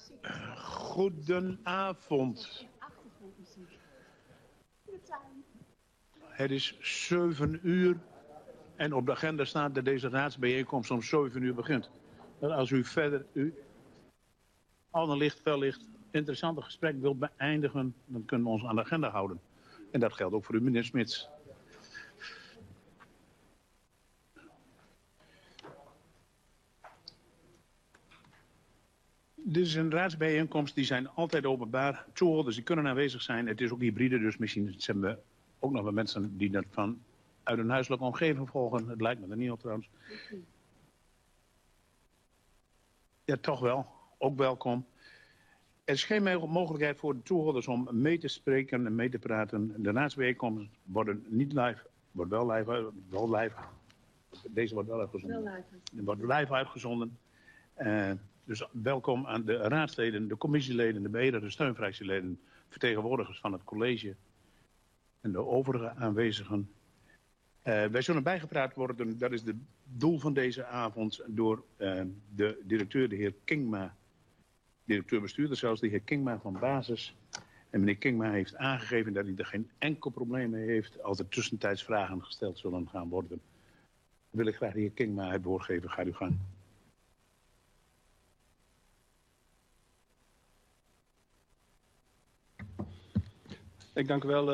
Goedenavond. Het is 7 uur en op de agenda staat dat deze raadsbijeenkomst om 7 uur begint. Als u verder al een licht, wellicht interessante gesprek wilt beëindigen, dan kunnen we ons aan de agenda houden. En dat geldt ook voor u, meneer Smits. Dit is een raadsbijeenkomst, die zijn altijd openbaar. Toehoorders die kunnen aanwezig zijn. Het is ook hybride, dus misschien hebben we ook nog wel mensen die dat van uit een huiselijke omgeving volgen. Het lijkt me er niet op trouwens. Ja, toch wel. Ook welkom. Er is geen mogelijkheid voor de toehoorders om mee te spreken en mee te praten. De raadsbijeenkomsten worden niet live, wordt wel live. Deze wordt wel uitgezonden. Het wordt live uitgezonden. Dus welkom aan de raadsleden, de commissieleden, de beheerder, de steunfractieleden, vertegenwoordigers van het college en de overige aanwezigen. Wij zullen bijgepraat worden, dat is het doel van deze avond, door de directeur, de heer Kingma, directeur-bestuurder zelfs, de heer Kingma van Basis. En meneer Kingma heeft aangegeven dat hij er geen enkel probleem mee heeft als er tussentijds vragen gesteld zullen gaan worden. Dan wil ik graag de heer Kingma het woord geven. Ga uw gang. Ik dank u wel.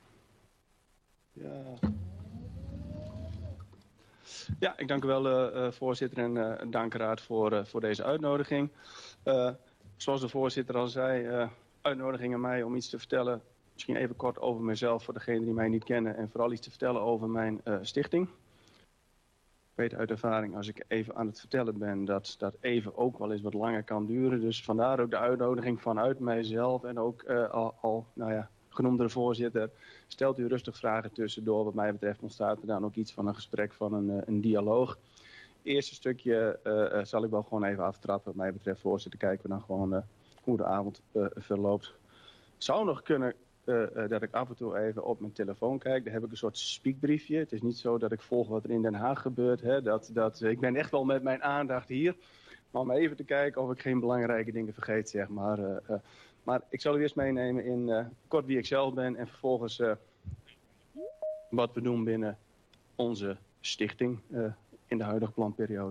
Ik dank u wel, voorzitter, en dank raad voor deze uitnodiging. Zoals de voorzitter al zei, uitnodiging aan mij om iets te vertellen. Misschien even kort over mezelf voor degenen die mij niet kennen. En vooral iets te vertellen over mijn stichting. Ik weet uit ervaring, als ik even aan het vertellen ben, dat even ook wel eens wat langer kan duren. Dus vandaar ook de uitnodiging vanuit mijzelf en ook genoemde de voorzitter, stelt u rustig vragen tussendoor. Wat mij betreft ontstaat er dan ook iets van een gesprek, van een dialoog. Het eerste stukje zal ik wel gewoon even aftrappen. Wat mij betreft, voorzitter, kijken we dan gewoon hoe de avond verloopt. Het zou nog kunnen dat ik af en toe even op mijn telefoon kijk. Daar heb ik een soort speakbriefje. Het is niet zo dat ik volg wat er in Den Haag gebeurt. Hè. Ik ben echt wel met mijn aandacht hier. Maar om even te kijken of ik geen belangrijke dingen vergeet, zeg maar. Maar ik zal u eerst meenemen in kort wie ik zelf ben en vervolgens wat we doen binnen onze stichting in de huidige planperiode.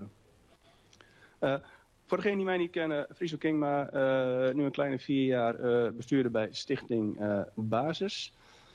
Voor degenen die mij niet kennen, Friso Kingma, nu een kleine 4 jaar bestuurder bij Stichting Basis.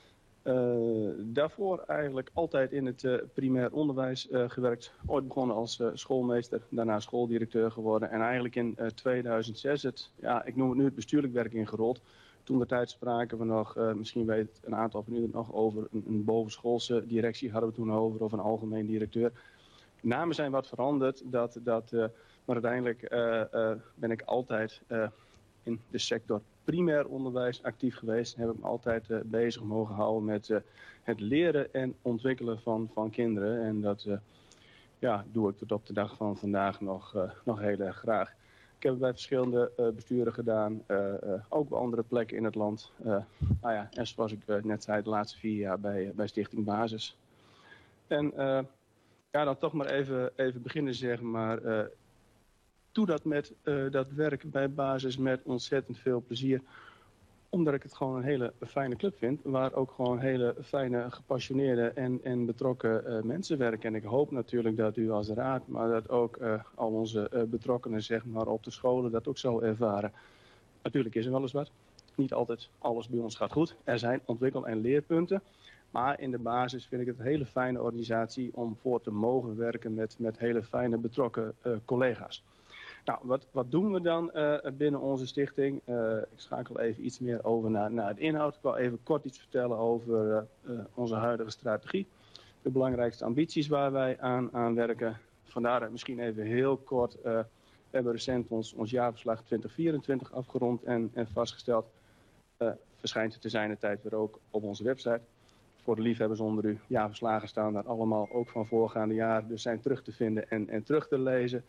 Daarvoor eigenlijk altijd in het primair onderwijs gewerkt. Ooit begonnen als schoolmeester, daarna schooldirecteur geworden. En eigenlijk in 2006 ik noem het nu het bestuurlijk werk ingerold. Toen de tijd spraken we nog, misschien weet een aantal van u het nog, over een bovenschoolse directie hadden we toen over, of een algemeen directeur. Namen zijn wat veranderd, maar uiteindelijk ben ik altijd in de sector primair onderwijs actief geweest. Heb ik me altijd bezig mogen houden met het leren en ontwikkelen van kinderen. En dat doe ik tot op de dag van vandaag nog heel erg graag. Ik heb het bij verschillende besturen gedaan, ook bij andere plekken in het land. En zoals ik net zei, de laatste 4 jaar bij Stichting Basis. En dan toch maar even beginnen, zeg maar. Doe dat met dat werk bij Basis met ontzettend veel plezier. Omdat ik het gewoon een hele fijne club vind. Waar ook gewoon hele fijne, gepassioneerde en betrokken mensen werken. En ik hoop natuurlijk dat u als raad, maar dat ook al onze betrokkenen, zeg maar, op de scholen dat ook zo ervaren. Natuurlijk is er wel eens wat. Niet altijd alles bij ons gaat goed. Er zijn ontwikkel- en leerpunten. Maar in de basis vind ik het een hele fijne organisatie om voor te mogen werken met hele fijne betrokken collega's. Nou, wat doen we dan binnen onze stichting? Ik schakel even iets meer over naar de inhoud. Ik wil even kort iets vertellen over onze huidige strategie. De belangrijkste ambities waar wij aan werken. Vandaar misschien even heel kort. We hebben recent ons jaarverslag 2024 afgerond en vastgesteld. Verschijnt te zijn de tijd weer ook op onze website. Voor de liefhebbers onder u, jaarverslagen staan daar allemaal ook van voorgaande jaren. Dus zijn terug te vinden en terug te lezen.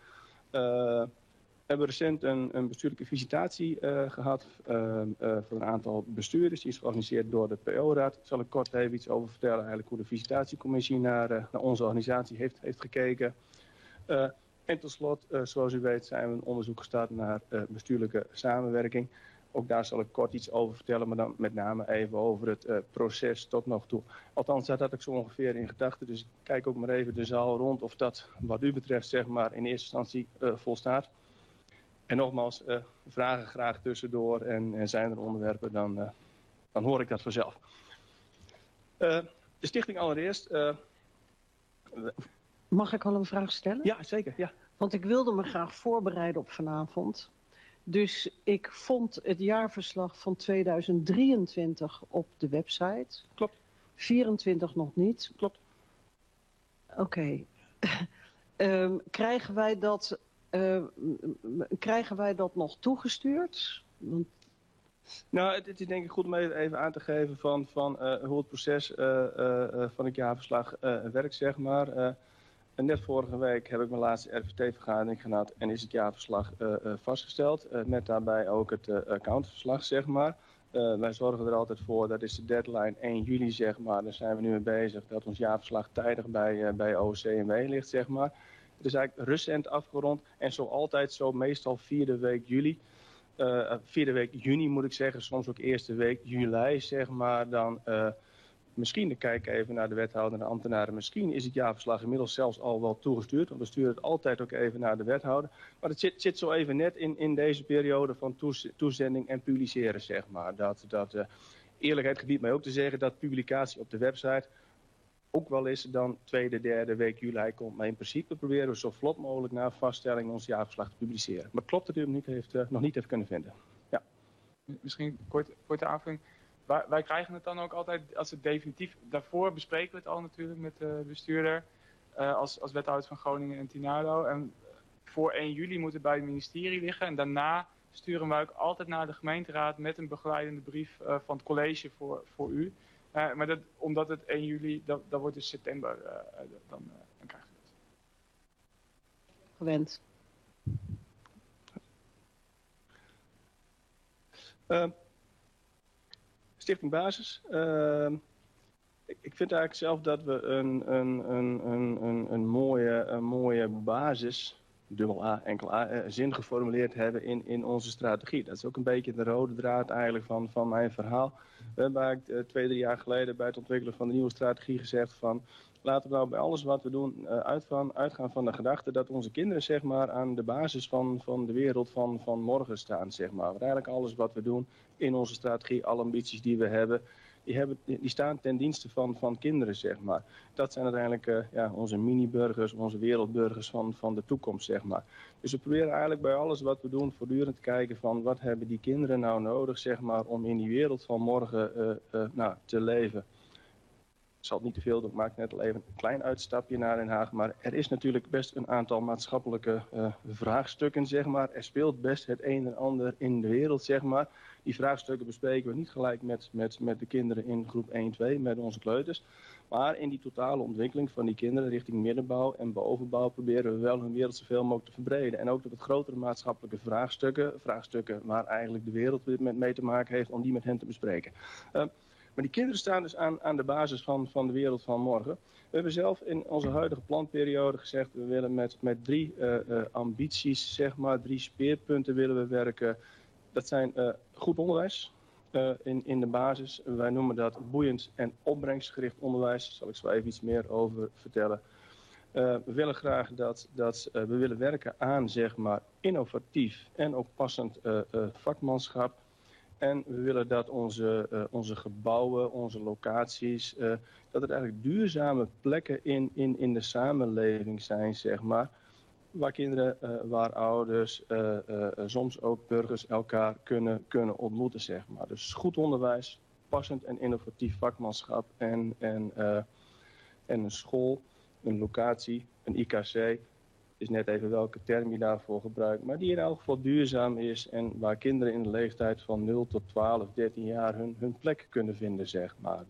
We hebben recent een bestuurlijke visitatie gehad voor een aantal bestuurders. Die is georganiseerd door de PO-raad. Daar zal ik kort even iets over vertellen, eigenlijk hoe de visitatiecommissie naar onze organisatie heeft gekeken. En tot slot, zoals u weet, zijn we een onderzoek gestart naar bestuurlijke samenwerking. Ook daar zal ik kort iets over vertellen, maar dan met name even over het proces tot nog toe. Althans, dat had ik zo ongeveer in gedachten. Dus ik kijk ook maar even de zaal rond of dat wat u betreft zeg maar in eerste instantie volstaat. En nogmaals, vragen graag tussendoor en zijn er onderwerpen, dan hoor ik dat vanzelf. De stichting allereerst. Mag ik al een vraag stellen? Ja, zeker. Ja. Want ik wilde me graag voorbereiden op vanavond. Dus ik vond het jaarverslag van 2023 op de website. Klopt. 24 nog niet. Klopt. Oké. Krijgen wij dat nog toegestuurd? Want... Nou, het is denk ik goed om even aan te geven van hoe het proces van het jaarverslag werkt, zeg maar. Net vorige week heb ik mijn laatste RVT-vergadering gehad en is het jaarverslag vastgesteld. Met daarbij ook het accountverslag, zeg maar. Wij zorgen er altijd voor, dat is de deadline 1 juli, zeg maar. Daar zijn we nu mee bezig, dat ons jaarverslag tijdig bij OCMW ligt, zeg maar. Het is eigenlijk recent afgerond en zo altijd zo meestal vierde week juni moet ik zeggen, soms ook eerste week juli, zeg maar. Dan misschien, kijk even naar de wethouder en de ambtenaren, misschien is het jaarverslag inmiddels zelfs al wel toegestuurd. Want we sturen het altijd ook even naar de wethouder. Maar het zit zo even net in deze periode van toezending en publiceren, zeg maar. Eerlijkheid gebiedt mij ook te zeggen dat publicatie op de website ook wel eens dan tweede, derde week juli komt. Maar in principe proberen we zo vlot mogelijk na vaststelling ons jaarverslag te publiceren. Maar klopt dat u hem nog niet heeft kunnen vinden. Ja. Misschien korte aanvulling. Wij krijgen het dan ook altijd, als het definitief, daarvoor bespreken we het al natuurlijk met de bestuurder, als wethouder van Groningen en Tinardo. En voor 1 juli moet het bij het ministerie liggen. En daarna sturen wij ook altijd naar de gemeenteraad met een begeleidende brief van het college voor u. Maar omdat het 1 juli, dat wordt dus september, dan krijg je dat. Gewend. Stichting Basis. Ik vind eigenlijk zelf dat we een mooie basis, dubbel A, enkel A, zin geformuleerd hebben in onze strategie. Dat is ook een beetje de rode draad eigenlijk van mijn verhaal. We hebben eigenlijk 2-3 jaar geleden bij het ontwikkelen van de nieuwe strategie gezegd van laten we nou bij alles wat we doen uitgaan van de gedachte dat onze kinderen zeg maar aan de basis van de wereld van morgen staan. Zeg maar. Want eigenlijk alles wat we doen in onze strategie, alle ambities die we hebben, die staan ten dienste van kinderen, zeg maar. Dat zijn uiteindelijk onze mini-burgers, onze wereldburgers van de toekomst, zeg maar. Dus we proberen eigenlijk bij alles wat we doen voortdurend te kijken van wat hebben die kinderen nou nodig, zeg maar, om in die wereld van morgen te leven. Ik zal het niet te veel doen, ik maak net al even een klein uitstapje naar Den Haag. Maar er is natuurlijk best een aantal maatschappelijke vraagstukken, zeg maar. Er speelt best het een en ander in de wereld, zeg maar. Die vraagstukken bespreken we niet gelijk met de kinderen in groep 1, 2, met onze kleuters. Maar in die totale ontwikkeling van die kinderen richting middenbouw en bovenbouw proberen we wel hun wereld zoveel mogelijk te verbreden. En ook de wat grotere maatschappelijke vraagstukken waar eigenlijk de wereld op dit moment mee te maken heeft, om die met hen te bespreken. Maar die kinderen staan dus aan de basis van de wereld van morgen. We hebben zelf in onze huidige planperiode gezegd, we willen met 3 ambities, zeg maar, 3 speerpunten willen we werken. Dat zijn goed onderwijs in de basis. Wij noemen dat boeiend en opbrengstgericht onderwijs. Daar zal ik zo even iets meer over vertellen. We willen graag we willen werken aan, zeg maar, innovatief en ook passend vakmanschap. En we willen dat onze gebouwen, onze locaties, dat het eigenlijk duurzame plekken in de samenleving zijn, zeg maar. Waar kinderen, waar ouders, soms ook burgers elkaar kunnen ontmoeten, zeg maar. Dus goed onderwijs, passend en innovatief vakmanschap en een school, een locatie, een IKC. Is net even welke term je daarvoor gebruikt, maar die in elk geval duurzaam is en waar kinderen in de leeftijd van 0 tot 12, 13 jaar hun plek kunnen vinden, zeg maar.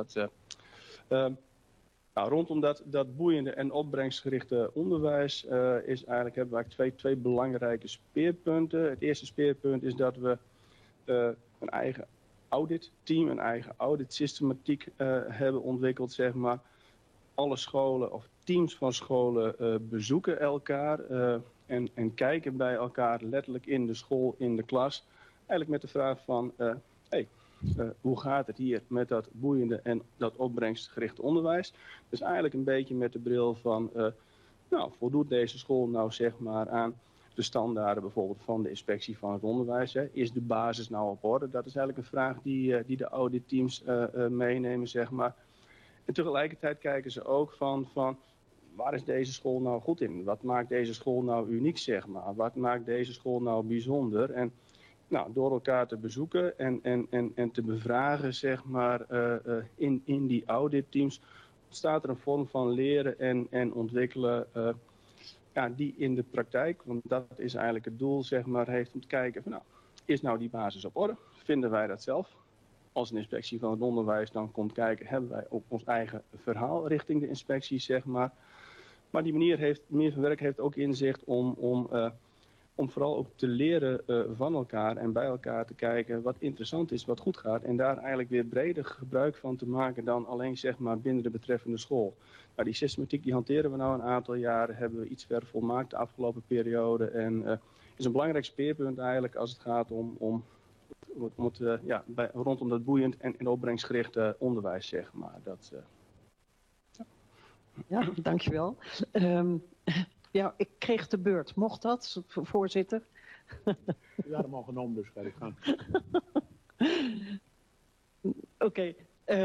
Rondom dat boeiende en opbrengstgerichte onderwijs hebben we eigenlijk twee belangrijke speerpunten. Het eerste speerpunt is dat we een eigen auditteam, een eigen auditsystematiek hebben ontwikkeld, zeg maar. alle scholen of teams van scholen bezoeken elkaar en kijken bij elkaar letterlijk in de school, in de klas. Eigenlijk met de vraag van, hoe gaat het hier met dat boeiende en dat opbrengstgerichte onderwijs? Dus eigenlijk een beetje met de bril van, voldoet deze school nou zeg maar aan de standaarden bijvoorbeeld van de inspectie van het onderwijs? Hè? Is de basis nou op orde? Dat is eigenlijk een vraag die de auditteams meenemen, zeg maar. En tegelijkertijd kijken ze ook van waar is deze school nou goed in? Wat maakt deze school nou uniek, zeg maar? Wat maakt deze school nou bijzonder? En door elkaar te bezoeken en te bevragen, zeg maar, in die auditteams, ontstaat er een vorm van leren en ontwikkelen die in de praktijk, want dat is eigenlijk het doel, zeg maar, heeft om te kijken van, is nou die basis op orde? Vinden wij dat zelf? Als een inspectie van het onderwijs dan komt kijken, hebben wij ook ons eigen verhaal richting de inspectie, zeg maar. Maar die manier van werk heeft ook inzicht om vooral ook te leren van elkaar en bij elkaar te kijken wat interessant is, wat goed gaat. En daar eigenlijk weer breder gebruik van te maken dan alleen, zeg maar, binnen de betreffende school. Nou, die systematiek die hanteren we nou een aantal jaren, hebben we iets verder volmaakt de afgelopen periode. En is een belangrijk speerpunt eigenlijk als het gaat om rondom dat boeiend en opbrengstgerichte onderwijs, zeg maar. Ja, dankjewel. Ja, ik kreeg de beurt. Mocht dat, voorzitter? Ja, dat mag genomen, dus ga ik gaan. Oké.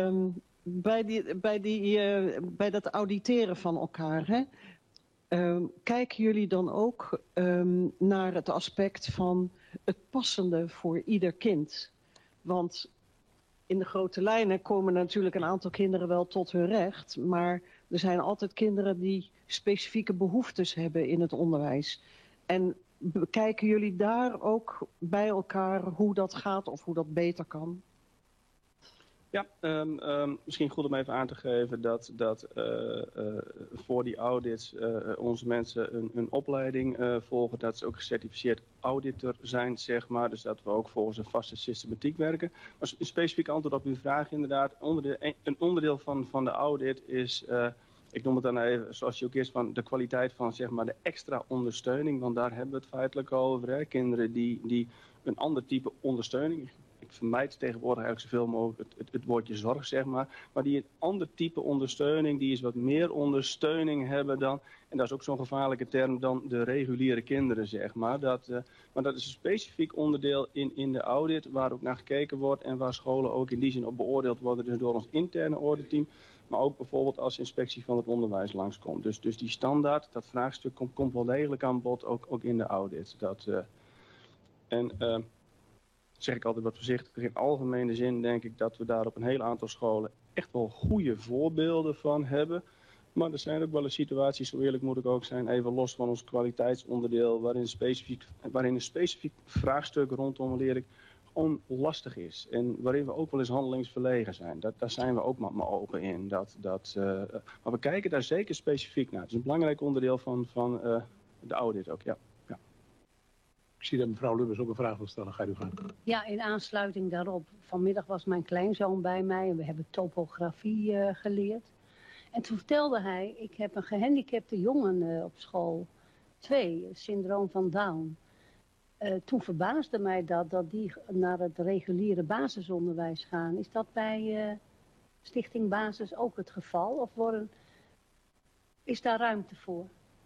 Bij dat auditeren van elkaar, hè, kijken jullie dan ook naar het aspect van het passende voor ieder kind? Want in de grote lijnen komen natuurlijk een aantal kinderen wel tot hun recht, maar er zijn altijd kinderen die specifieke behoeftes hebben in het onderwijs. En bekijken jullie daar ook bij elkaar hoe dat gaat of hoe dat beter kan? Ja, misschien goed om even aan te geven dat voor die audits onze mensen een opleiding volgen. Dat ze ook gecertificeerd auditor zijn, zeg maar. Dus dat we ook volgens een vaste systematiek werken. Maar een specifiek antwoord op uw vraag inderdaad. Een onderdeel van de audit is, ik noem het dan even zoals je ook is, van de kwaliteit van, zeg maar, de extra ondersteuning. Want daar hebben we het feitelijk over. Hè? Kinderen die een ander type ondersteuning, ik vermijd tegenwoordig eigenlijk zoveel mogelijk het woordje zorg, zeg maar die een ander type ondersteuning, die is wat meer ondersteuning hebben dan, en dat is ook zo'n gevaarlijke term, dan de reguliere kinderen, zeg maar. Maar dat is een specifiek onderdeel in de audit, waar ook naar gekeken wordt en waar scholen ook in die zin op beoordeeld worden, dus door ons interne auditteam, maar ook bijvoorbeeld als inspectie van het onderwijs langskomt. Dus die standaard, dat vraagstuk komt wel degelijk aan bod, ook in de audit. Zeg ik altijd wat voorzichtig. In algemene zin denk ik dat we daar op een heel aantal scholen echt wel goede voorbeelden van hebben. Maar er zijn ook wel eens situaties, zo eerlijk moet ik ook zijn, even los van ons kwaliteitsonderdeel, waarin een specifiek vraagstuk rondom leerling gewoon lastig is. En waarin we ook wel eens handelingsverlegen zijn. Daar zijn we ook maar open in. Maar we kijken daar zeker specifiek naar. Het is een belangrijk onderdeel van de audit ook, ja. Ik zie dat mevrouw Lubbers ook een vraag wil stellen. Ga je gaan. Ja, in aansluiting daarop. Vanmiddag was mijn kleinzoon bij mij en we hebben topografie geleerd. En toen vertelde hij, ik heb een gehandicapte jongen op school 2, syndroom van Down. Toen verbaasde mij dat die naar het reguliere basisonderwijs gaan. Is dat bij Stichting Basis ook het geval? Of is daar ruimte voor?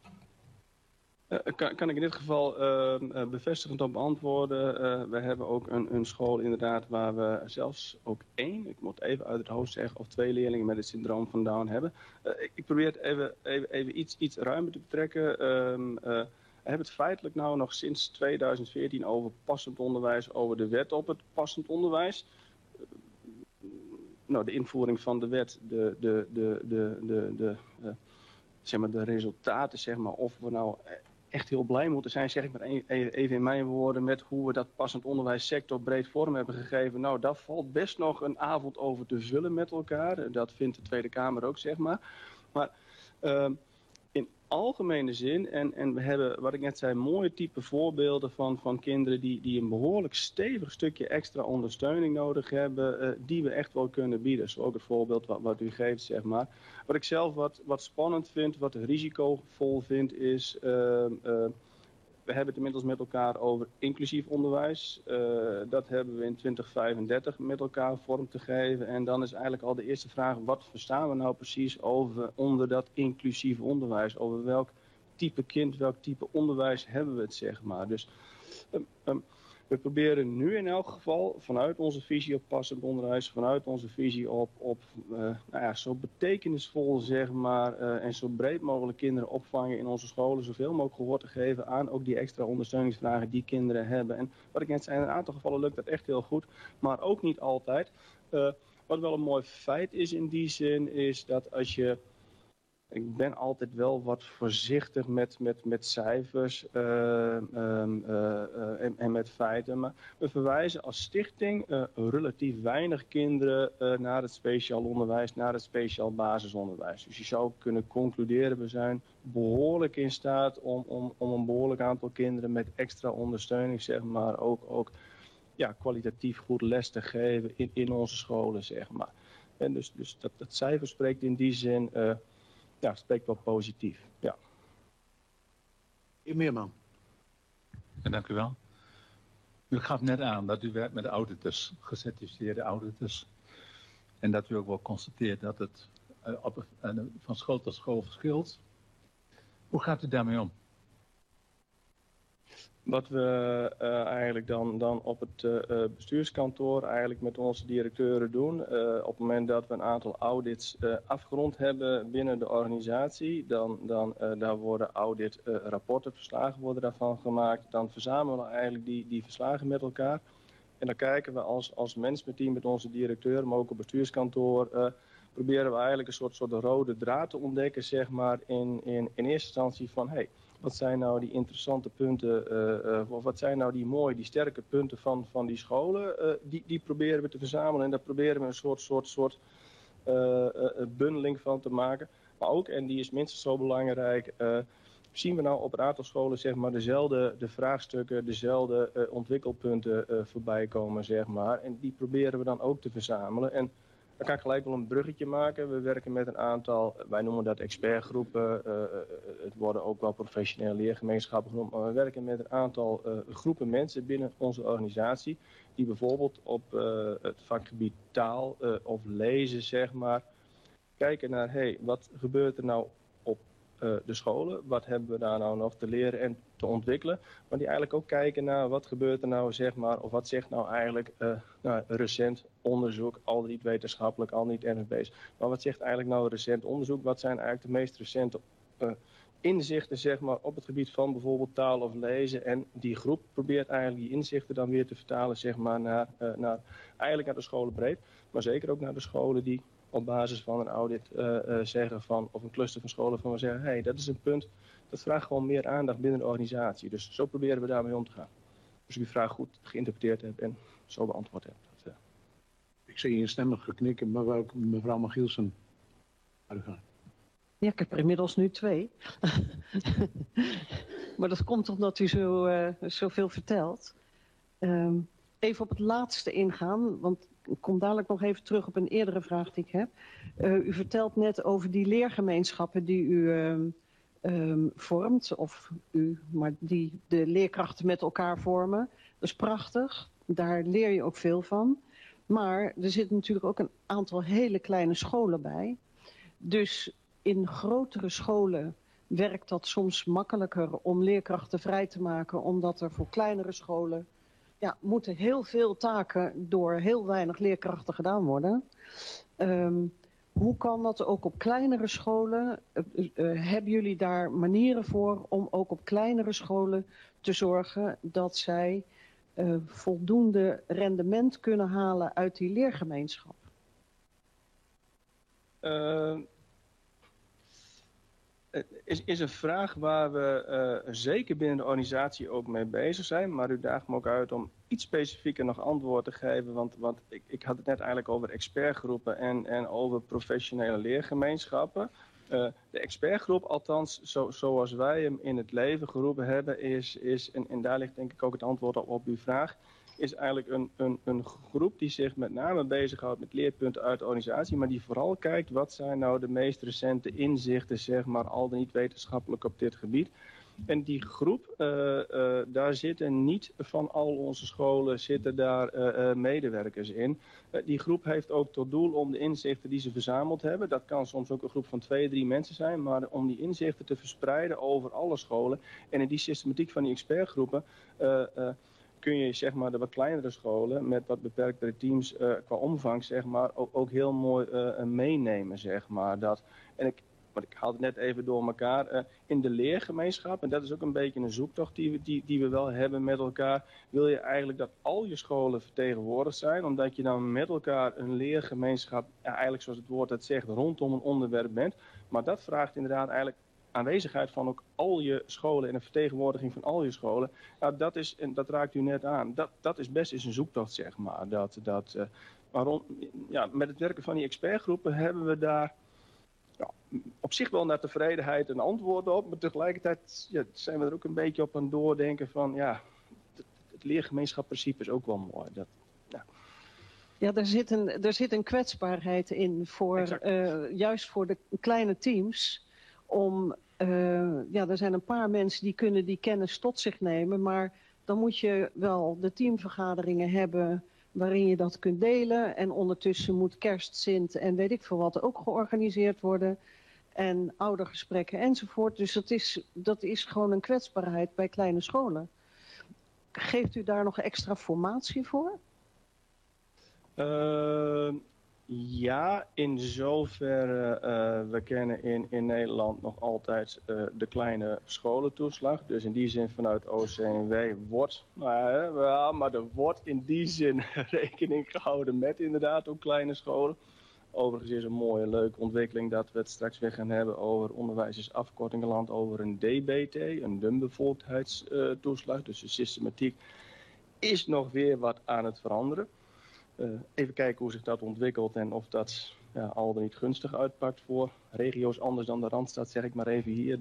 Kan ik in dit geval bevestigend op beantwoorden. We hebben ook een school inderdaad waar we zelfs ook 1, ik moet even uit het hoofd zeggen, of 2 leerlingen met het syndroom van Down hebben. Ik probeer het even iets ruimer te betrekken. We hebben het feitelijk nou nog sinds 2014 over passend onderwijs, over de wet op het passend onderwijs. De invoering van de wet, de resultaten, zeg maar, of we nou echt heel blij moeten zijn, zeg ik maar even in mijn woorden, met hoe we dat passend onderwijs sectorbreed vorm hebben gegeven. Nou, daar valt best nog een avond over te vullen met elkaar. Dat vindt de Tweede Kamer ook, zeg maar. Maar algemene zin, en we hebben, wat ik net zei, mooie type voorbeelden van kinderen die een behoorlijk stevig stukje extra ondersteuning nodig hebben, die we echt wel kunnen bieden. Zo ook het voorbeeld wat u geeft, zeg maar. Wat ik zelf wat spannend vind, wat risicovol vind, is... we hebben het inmiddels met elkaar over inclusief onderwijs. Dat hebben we in 2035 met elkaar vorm te geven. En dan is eigenlijk al de eerste vraag, wat verstaan we nou precies onder dat inclusief onderwijs? Over welk type kind, welk type onderwijs hebben we het, zeg maar. Dus we proberen nu in elk geval vanuit onze visie op passend onderwijs, vanuit onze visie op zo betekenisvol, zeg maar, en zo breed mogelijk kinderen opvangen in onze scholen, zoveel mogelijk gehoor te geven aan ook die extra ondersteuningsvragen die kinderen hebben. En wat ik net zei, in een aantal gevallen lukt dat echt heel goed, maar ook niet altijd. Wat wel een mooi feit is in die zin, is dat als je... Ik ben altijd wel wat voorzichtig met cijfers en met feiten. Maar we verwijzen als stichting relatief weinig kinderen naar het speciaal onderwijs, naar het speciaal basisonderwijs. Dus je zou kunnen concluderen, we zijn behoorlijk in staat om een behoorlijk aantal kinderen met extra ondersteuning, zeg maar, ook kwalitatief goed les te geven in onze scholen, zeg maar. En dus dat cijfer spreekt in die zin... spreekt wel positief, ja. Heer Meerman. Ja, dank u wel. U gaf net aan dat u werkt met auditors, gecertificeerde auditors. En dat u ook wel constateert dat het van school tot school verschilt. Hoe gaat u daarmee om? Wat we eigenlijk dan op het bestuurskantoor eigenlijk met onze directeuren doen. Op het moment dat we een aantal audits afgerond hebben binnen de organisatie. Daar worden auditrapporten, verslagen worden daarvan gemaakt. Dan verzamelen we eigenlijk die verslagen met elkaar. En dan kijken we als managementteam met onze directeur, maar ook op bestuurskantoor... proberen we eigenlijk een soort rode draad te ontdekken, zeg maar, in eerste instantie van... wat zijn nou die interessante punten, of wat zijn nou die mooie, die sterke punten van die scholen? Die proberen we te verzamelen en daar proberen we een soort bundeling van te maken. Maar ook, en die is minstens zo belangrijk, zien we nou op een aantal scholen, zeg maar, dezelfde vraagstukken, dezelfde ontwikkelpunten voorbij komen, zeg maar. En die proberen we dan ook te verzamelen. En dan kan ik gelijk wel een bruggetje maken. We werken met een aantal, wij noemen dat expertgroepen. Het worden ook wel professionele leergemeenschappen genoemd. Maar we werken met een aantal groepen mensen binnen onze organisatie. Die bijvoorbeeld op het vakgebied taal of lezen, zeg maar, kijken naar, wat gebeurt er nou op de scholen? Wat hebben we daar nou nog te leren en te ontwikkelen? Maar die eigenlijk ook kijken naar wat gebeurt er nou, zeg maar, of wat zegt nou eigenlijk recent onderzoek, al niet wetenschappelijk, al niet NFB's. Maar wat zegt eigenlijk nou recent onderzoek? Wat zijn eigenlijk de meest recente inzichten, zeg maar, op het gebied van bijvoorbeeld taal of lezen? En die groep probeert eigenlijk die inzichten dan weer te vertalen, zeg maar, naar de scholen breed. Maar zeker ook naar de scholen die op basis van een audit zeggen van, of een cluster van scholen van we zeggen, dat is een punt, dat vraagt gewoon meer aandacht binnen de organisatie. Dus zo proberen we daarmee om te gaan. Dus ik uw vraag goed geïnterpreteerd heb en zo beantwoord heb. Ik zie je stemmig geknikken, maar mevrouw Magielsen. Ja, ik heb er inmiddels nu 2. Maar dat komt omdat u zoveel vertelt. Even op het laatste ingaan, want ik kom dadelijk nog even terug op een eerdere vraag die ik heb. U vertelt net over die leergemeenschappen die u vormt, maar die de leerkrachten met elkaar vormen. Dat is prachtig, daar leer je ook veel van. Maar er zitten natuurlijk ook een aantal hele kleine scholen bij. Dus in grotere scholen werkt dat soms makkelijker om leerkrachten vrij te maken, omdat er voor kleinere scholen moeten heel veel taken door heel weinig leerkrachten gedaan worden. Hoe kan dat ook op kleinere scholen? Hebben jullie daar manieren voor om ook op kleinere scholen te zorgen dat zij voldoende rendement kunnen halen uit die leergemeenschap? Is een vraag waar we zeker binnen de organisatie ook mee bezig zijn. Maar u daagt me ook uit om iets specifieker nog antwoord te geven. Want ik had het net eigenlijk over expertgroepen en over professionele leergemeenschappen. De expertgroep, althans zoals wij hem in het leven geroepen hebben, en daar ligt denk ik ook het antwoord op uw vraag, is eigenlijk een groep die zich met name bezighoudt met leerpunten uit de organisatie, maar die vooral kijkt wat zijn nou de meest recente inzichten, zeg maar, al dan niet wetenschappelijk op dit gebied. En die groep, daar zitten niet van al onze scholen zitten daar medewerkers in. Die groep heeft ook tot doel om de inzichten die ze verzameld hebben, dat kan soms ook een groep van 2, 3 mensen zijn, maar om die inzichten te verspreiden over alle scholen. En in die systematiek van die expertgroepen kun je, zeg maar, de wat kleinere scholen met wat beperktere teams qua omvang, zeg maar, ook heel mooi meenemen, zeg maar. Want ik haal het net even door elkaar, in de leergemeenschap, en dat is ook een beetje een zoektocht die we wel hebben met elkaar, wil je eigenlijk dat al je scholen vertegenwoordigd zijn, omdat je dan met elkaar een leergemeenschap, eigenlijk zoals het woord het zegt, rondom een onderwerp bent. Maar dat vraagt inderdaad eigenlijk aanwezigheid van ook al je scholen en een vertegenwoordiging van al je scholen. Nou, dat is, en dat raakt u net aan, dat is best eens een zoektocht, zeg maar. Met het werken van die expertgroepen hebben we daar op zich wel naar tevredenheid een antwoord op, maar tegelijkertijd zijn we er ook een beetje op aan het doordenken van, het leergemeenschapsprincipe is ook wel mooi. Ja, er zit een kwetsbaarheid in voor juist voor de kleine teams. Er zijn een paar mensen die kunnen die kennis tot zich nemen, maar dan moet je wel de teamvergaderingen hebben waarin je dat kunt delen. En ondertussen moet kerst, Sint en weet ik veel wat ook georganiseerd worden. En oudergesprekken enzovoort. Dus dat is gewoon een kwetsbaarheid bij kleine scholen. Geeft u daar nog extra formatie voor? Ja, in zoverre we kennen in Nederland nog altijd de kleine scholentoeslag. Dus in die zin vanuit OCMW wordt, maar er wordt in die zin rekening gehouden met inderdaad ook kleine scholen. Overigens is een mooie leuke ontwikkeling dat we het straks weer gaan hebben over onderwijzersafkortingenland, over een DBT, een dunbevolktheidstoeslag. Dus de systematiek is nog weer wat aan het veranderen. Even kijken hoe zich dat ontwikkelt en of dat al dan niet gunstig uitpakt voor regio's anders dan de Randstad, zeg ik maar even hier.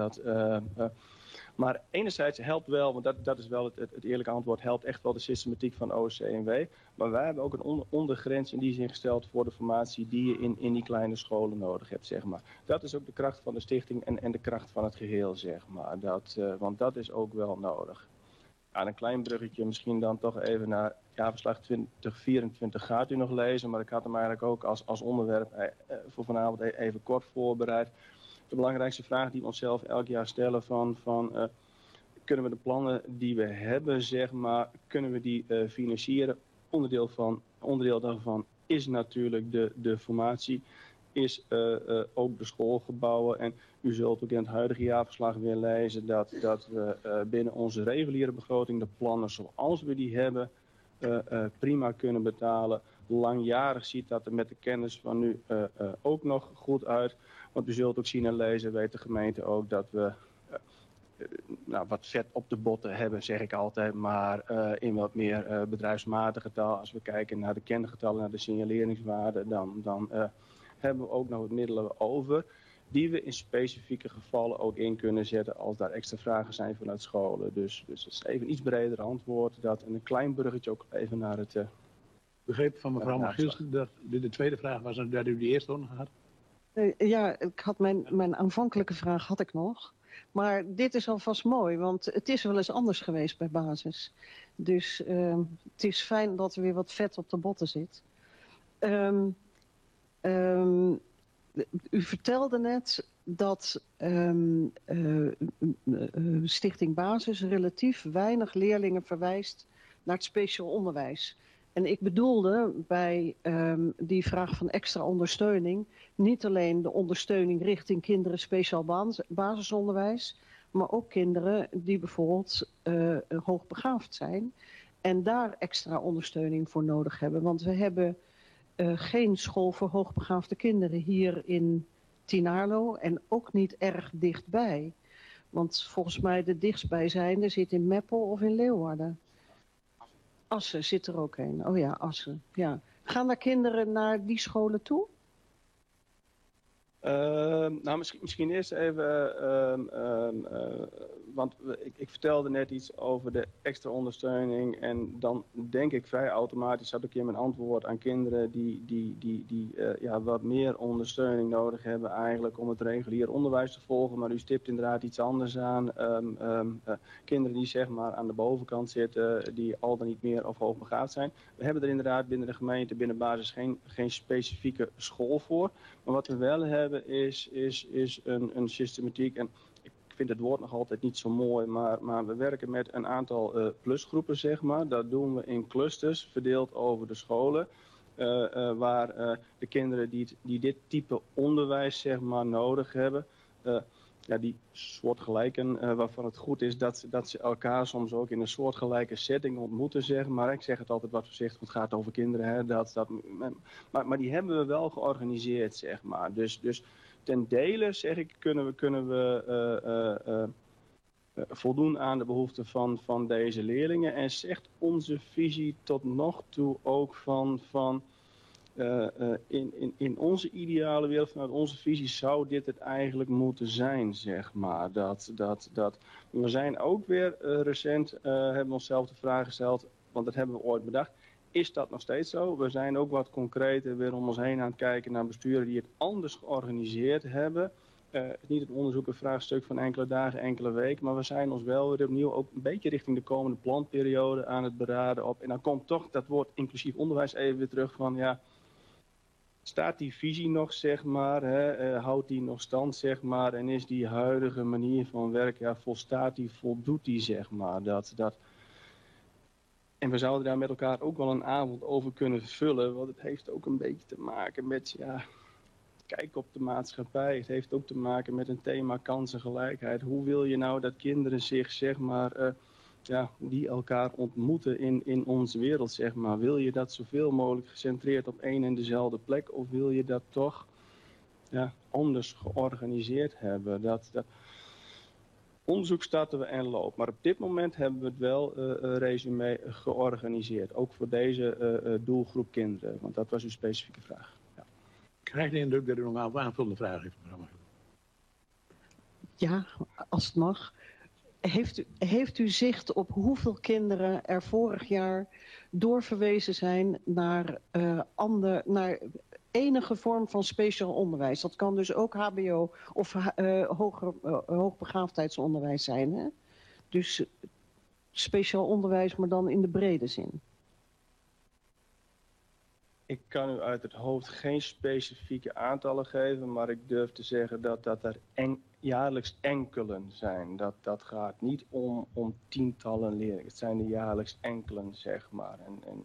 Maar enerzijds helpt wel, want dat is wel het eerlijke antwoord, helpt echt wel de systematiek van OCMW. Maar wij hebben ook een ondergrens in die zin gesteld voor de formatie die je in die kleine scholen nodig hebt, zeg maar. Dat is ook de kracht van de stichting en de kracht van het geheel, zeg maar. Want dat is ook wel nodig. Ja, een klein bruggetje misschien dan toch even naar jaarverslag 2024 gaat u nog lezen, maar ik had hem eigenlijk ook als onderwerp voor vanavond even kort voorbereid. De belangrijkste vraag die we onszelf elk jaar stellen kunnen we de plannen die we hebben, zeg maar, kunnen we die financieren? Onderdeel daarvan is natuurlijk de formatie, is ook de schoolgebouwen. En u zult ook in het huidige jaarverslag weer lezen dat we binnen onze reguliere begroting de plannen zoals we die hebben prima kunnen betalen. Langjarig ziet dat er met de kennis van nu ook nog goed uit. Want u zult ook zien en lezen, weet de gemeente ook dat we wat vet op de botten hebben, zeg ik altijd, maar in wat meer bedrijfsmatige taal. Als we kijken naar de kengetallen, naar de signaleringswaarden, dan hebben we ook nog wat middelen over, die we in specifieke gevallen ook in kunnen zetten als daar extra vragen zijn vanuit scholen. Dus het is even een iets breder antwoord, en een klein bruggetje ook even naar het... Begreep van mevrouw Magiels dat de tweede vraag was en dat u die eerste nog had? Ja, ik had mijn aanvankelijke vraag had ik nog. Maar dit is alvast mooi, want het is wel eens anders geweest bij basis. Dus het is fijn dat er weer wat vet op de botten zit. U vertelde net dat Stichting Basis relatief weinig leerlingen verwijst naar het speciaal onderwijs. En ik bedoelde bij die vraag van extra ondersteuning niet alleen de ondersteuning richting kinderen speciaal basisonderwijs, maar ook kinderen die bijvoorbeeld hoogbegaafd zijn en daar extra ondersteuning voor nodig hebben. Want we hebben geen school voor hoogbegaafde kinderen hier in Tynaarlo en ook niet erg dichtbij. Want volgens mij de dichtstbijzijnde zit in Meppel of in Leeuwarden. Assen zit er ook een. Oh ja, Assen. Ja. Gaan daar kinderen naar die scholen toe? Nou, misschien eerst even, want ik vertelde net iets over de extra ondersteuning en dan denk ik vrij automatisch had ik in mijn antwoord aan kinderen die wat meer ondersteuning nodig hebben eigenlijk om het regulier onderwijs te volgen, maar u stipt inderdaad iets anders aan. Kinderen die zeg maar aan de bovenkant zitten, die al dan niet meer of hoogbegaafd zijn. We hebben er inderdaad binnen de gemeente, binnen basis geen specifieke school voor, maar wat we wel hebben is een systematiek, en ik vind het woord nog altijd niet zo mooi, maar we werken met een aantal plusgroepen, zeg maar. Dat doen we in clusters, verdeeld over de scholen, waar de kinderen die dit type onderwijs, zeg maar, nodig hebben, die soortgelijken, waarvan het goed is dat ze elkaar soms ook in een soortgelijke setting ontmoeten, zeg maar. Ik zeg het altijd wat voorzichtig, want het gaat over kinderen, hè, maar die hebben we wel georganiseerd, zeg maar. Dus ten dele, zeg ik, kunnen we voldoen aan de behoeften van deze leerlingen. En zegt onze visie tot nog toe ook van in onze ideale wereld, vanuit onze visie, zou dit het eigenlijk moeten zijn, zeg maar. We zijn ook weer recent, hebben we onszelf de vraag gesteld, want dat hebben we ooit bedacht. Is dat nog steeds zo? We zijn ook wat concreter weer om ons heen aan het kijken naar besturen die het anders georganiseerd hebben. Niet het onderzoek een vraagstuk van enkele dagen, enkele weken, maar we zijn ons wel weer opnieuw ook een beetje richting de komende planperiode aan het beraden op. En dan komt toch dat woord inclusief onderwijs even weer terug van, ja, staat die visie nog, zeg maar, houdt die nog stand, zeg maar, en is die huidige manier van werken, voldoet die, zeg maar, En we zouden daar met elkaar ook wel een avond over kunnen vullen, want het heeft ook een beetje te maken met, kijk op de maatschappij. Het heeft ook te maken met een thema kansengelijkheid. Hoe wil je nou dat kinderen zich, zeg maar, die elkaar ontmoeten in onze wereld, zeg maar. Wil je dat zoveel mogelijk gecentreerd op één en dezelfde plek, of wil je dat toch anders georganiseerd hebben? Onderzoek starten we en loopt, maar op dit moment hebben we het wel resume georganiseerd. Ook voor deze doelgroep kinderen, want dat was uw specifieke vraag. Ja. Ik krijg de indruk dat u nog een aanvullende vraag heeft. Ja, als het mag. Heeft u zicht op hoeveel kinderen er vorig jaar doorverwezen zijn naar enige vorm van speciaal onderwijs? Dat kan dus ook hbo of hoogbegaafdheidsonderwijs zijn. Hè? Dus speciaal onderwijs, maar dan in de brede zin. Ik kan u uit het hoofd geen specifieke aantallen geven, maar ik durf te zeggen dat er jaarlijks enkelen zijn. Dat gaat niet om tientallen leerlingen. Het zijn er jaarlijks enkelen, zeg maar.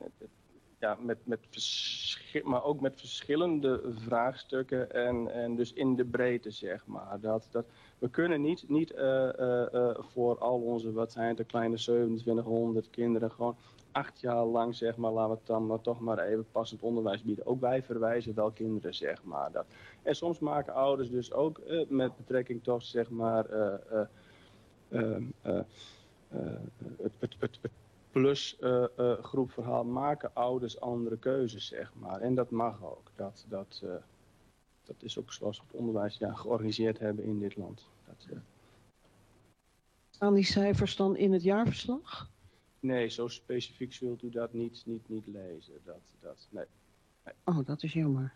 Maar ook met verschillende vraagstukken en dus in de breedte, zeg maar. We kunnen niet voor al onze, wat zijn het, kleine 2700 kinderen gewoon 8 jaar lang, zeg maar, laten we het dan maar toch maar even passend onderwijs bieden. Ook wij verwijzen wel kinderen, zeg maar. En soms maken ouders dus ook met betrekking tot, zeg maar, het plus groepverhaal, maken ouders andere keuzes, zeg maar. En dat mag ook. Dat is ook zoals we het onderwijs georganiseerd hebben in dit land. Staan die cijfers dan in het jaarverslag? Nee, zo specifiek zult u dat niet lezen. Nee. Oh, dat is jammer.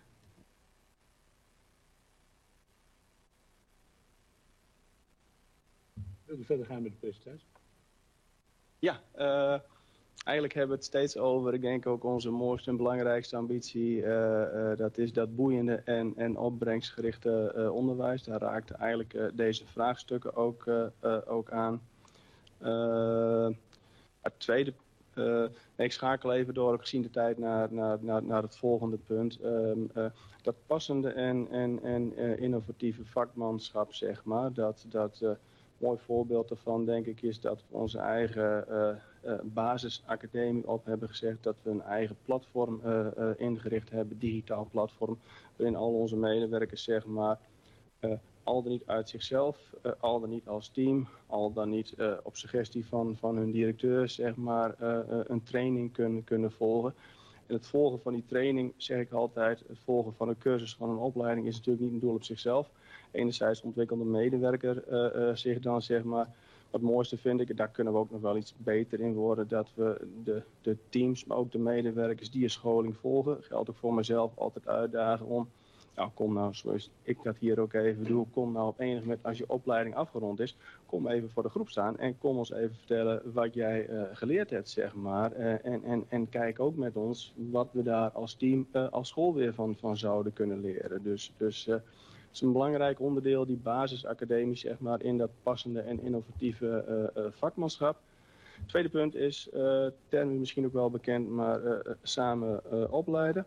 Wilt u verder gaan met de presentatie? Ja, eigenlijk hebben we het steeds over, ik denk ook onze mooiste en belangrijkste ambitie, dat is dat boeiende en opbrengstgerichte onderwijs. Daar raakten eigenlijk deze vraagstukken ook aan. Het tweede, ik schakel even door, gezien de tijd, naar het volgende punt. Dat passende en innovatieve vakmanschap, zeg maar. Mooi voorbeeld daarvan, denk ik, is dat we onze eigen basisacademie op hebben gezegd. Dat we een eigen platform ingericht hebben, digitaal platform. Waarin al onze medewerkers, zeg maar, al dan niet uit zichzelf, al dan niet als team, al dan niet op suggestie van hun directeur, zeg maar, een training kunnen volgen. En het volgen van die training, zeg ik altijd, het volgen van een cursus van een opleiding is natuurlijk niet een doel op zichzelf. Enerzijds ontwikkelt de medewerker zich dan, zeg maar. Wat het mooiste vind ik, daar kunnen we ook nog wel iets beter in worden, dat we de teams, maar ook de medewerkers die een scholing volgen, geldt ook voor mezelf, altijd uitdagen om, nou kom nou, zoals ik dat hier ook even doe, kom nou op enig moment als je opleiding afgerond is, kom even voor de groep staan en kom ons even vertellen wat jij geleerd hebt, zeg maar. En kijk ook met ons wat we daar als team, als school weer van zouden kunnen leren. Dus het is een belangrijk onderdeel, die basisacademie, zeg maar, in dat passende en innovatieve vakmanschap. Het tweede punt is, term is misschien ook wel bekend, maar samen opleiden.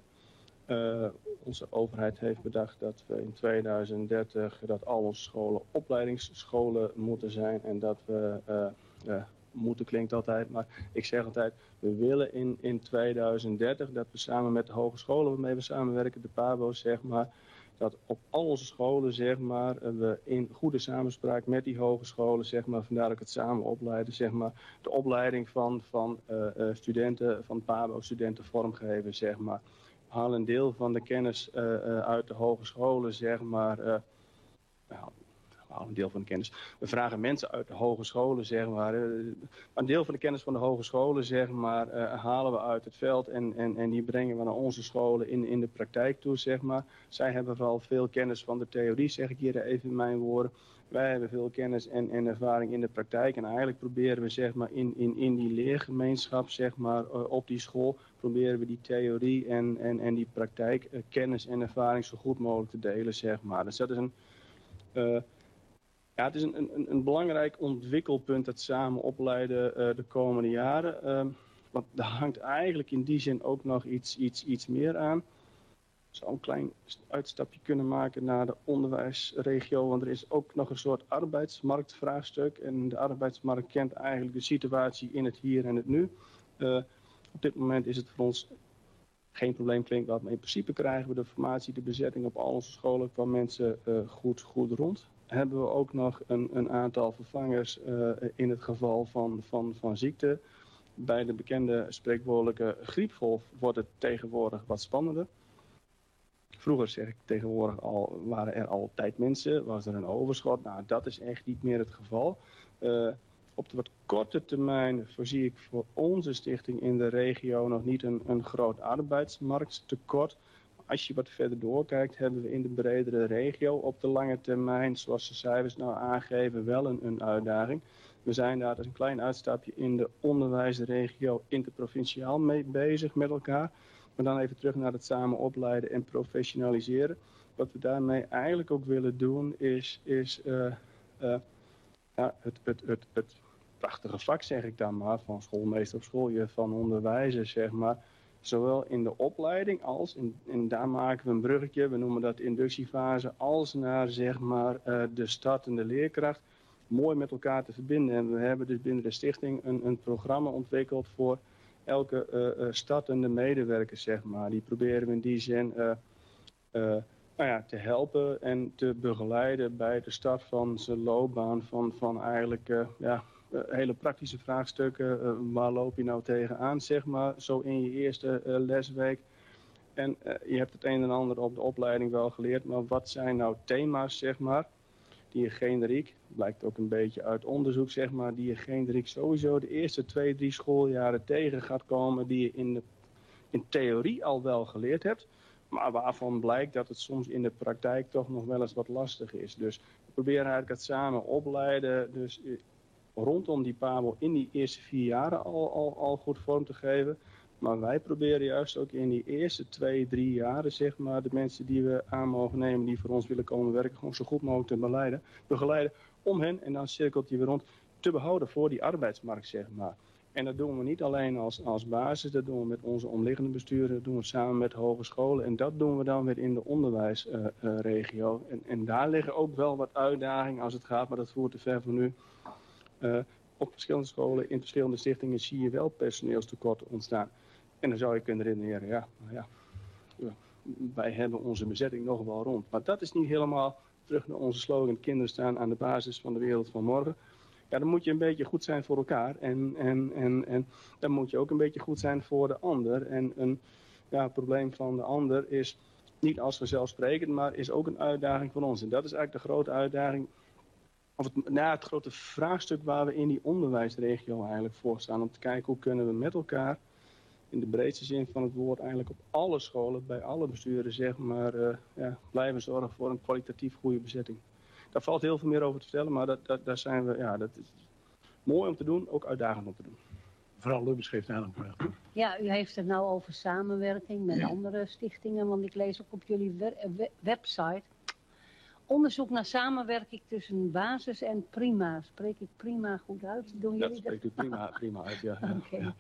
Onze overheid heeft bedacht dat we in 2030 dat al onze scholen opleidingsscholen moeten zijn. En dat we, moeten klinkt altijd, maar ik zeg altijd, we willen in 2030 dat we samen met de hogescholen waarmee we samenwerken, de PABO's, zeg maar, dat op al onze scholen, zeg maar, we in goede samenspraak met die hogescholen, zeg maar, vandaar dat ik het samen opleiden, zeg maar, de opleiding van studenten, van PABO-studenten vormgeven, zeg maar. We halen een deel van de kennis uit de hogescholen, zeg maar, we halen een deel van de kennis. We vragen mensen uit de hogescholen, zeg maar, een deel van de kennis van de hogescholen, zeg maar, halen we uit het veld en die brengen we naar onze scholen in de praktijk toe, zeg maar. Zij hebben vooral veel kennis van de theorie, zeg ik hier even in mijn woorden. Wij hebben veel kennis en ervaring in de praktijk en eigenlijk proberen we, zeg maar, in die leergemeenschap, zeg maar, op die school, proberen we die theorie en die praktijk, kennis en ervaring zo goed mogelijk te delen, zeg maar. Dus dat is het is een belangrijk ontwikkelpunt, dat samen opleiden de komende jaren. Want daar hangt eigenlijk in die zin ook nog iets meer aan. Ik zou een klein uitstapje kunnen maken naar de onderwijsregio, want er is ook nog een soort arbeidsmarktvraagstuk. En de arbeidsmarkt kent eigenlijk de situatie in het hier en het nu. Op dit moment is het voor ons geen probleem, klinkt wat, maar in principe krijgen we de formatie, de bezetting op al onze scholen qua mensen goed rond. Hebben we ook nog een aantal vervangers in het geval van ziekte. Bij de bekende spreekwoordelijke griepgolf wordt het tegenwoordig wat spannender. Vroeger, zeg ik tegenwoordig al, waren er altijd mensen, was er een overschot. Nou, dat is echt niet meer het geval. Op de wat korte termijn voorzie ik voor onze stichting in de regio nog niet een groot arbeidsmarkttekort. Als je wat verder doorkijkt, hebben we in de bredere regio op de lange termijn, zoals de cijfers nou aangeven, wel een uitdaging. We zijn daar, dat is een klein uitstapje, in de onderwijsregio interprovinciaal mee bezig met elkaar. Maar dan even terug naar het samen opleiden en professionaliseren. Wat we daarmee eigenlijk ook willen doen is het prachtige vak, zeg ik dan maar, van schoolmeester of schooljuf, van onderwijzer, zeg maar. Zowel in de opleiding als, en daar maken we een bruggetje, we noemen dat inductiefase, als naar, zeg maar, de startende leerkracht, mooi met elkaar te verbinden. En we hebben dus binnen de stichting een programma ontwikkeld voor elke startende medewerker, zeg maar. Die proberen we in die zin te helpen en te begeleiden bij de start van zijn loopbaan, van eigenlijk hele praktische vraagstukken. Waar loop je nou tegenaan, zeg maar, zo in je eerste lesweek. En je hebt het een en ander op de opleiding wel geleerd, maar wat zijn nou thema's, zeg maar, die je generiek, blijkt ook een beetje uit onderzoek, zeg maar, die je generiek sowieso de eerste 2-3 schooljaren tegen gaat komen, die je in theorie al wel geleerd hebt, maar waarvan blijkt dat het soms in de praktijk toch nog wel eens wat lastig is. Dus we proberen eigenlijk het samen opleiden, dus rondom die PABO in die eerste 4 jaren al goed vorm te geven. Maar wij proberen juist ook in die eerste 2-3 jaren, zeg maar, de mensen die we aan mogen nemen, die voor ons willen komen werken, gewoon zo goed mogelijk te begeleiden, om hen, en dan cirkelt die weer rond, te behouden voor die arbeidsmarkt, zeg maar. En dat doen we niet alleen als basis, dat doen we met onze omliggende besturen, dat doen we samen met hogescholen en dat doen we dan weer in de onderwijsregio. En daar liggen ook wel wat uitdagingen als het gaat, maar dat voert te ver voor nu. Op verschillende scholen, in verschillende stichtingen zie je wel personeelstekorten ontstaan. En dan zou je kunnen redeneren, wij hebben onze bezetting nog wel rond. Maar dat is niet helemaal terug naar onze slogan, kinderen staan aan de basis van de wereld van morgen. Ja, dan moet je een beetje goed zijn voor elkaar en dan moet je ook een beetje goed zijn voor de ander. En het probleem van de ander is niet als vanzelfsprekend, maar is ook een uitdaging van ons. En dat is eigenlijk de grote uitdaging, of het grote vraagstuk waar we in die onderwijsregio eigenlijk voor staan. Om te kijken hoe kunnen we met elkaar, in de breedste zin van het woord, eigenlijk op alle scholen, bij alle besturen, zeg maar, blijven zorgen voor een kwalitatief goede bezetting. Daar valt heel veel meer over te vertellen, maar daar zijn we, dat is mooi om te doen, ook uitdagend om te doen. Mevrouw Lubbers geeft aan. Ja, u heeft het nou over samenwerking met andere stichtingen, want ik lees ook op jullie website. Onderzoek naar samenwerking tussen basis en prima. Spreek ik prima goed uit? Doen jullie dat spreekt u prima uit, ja. Oké.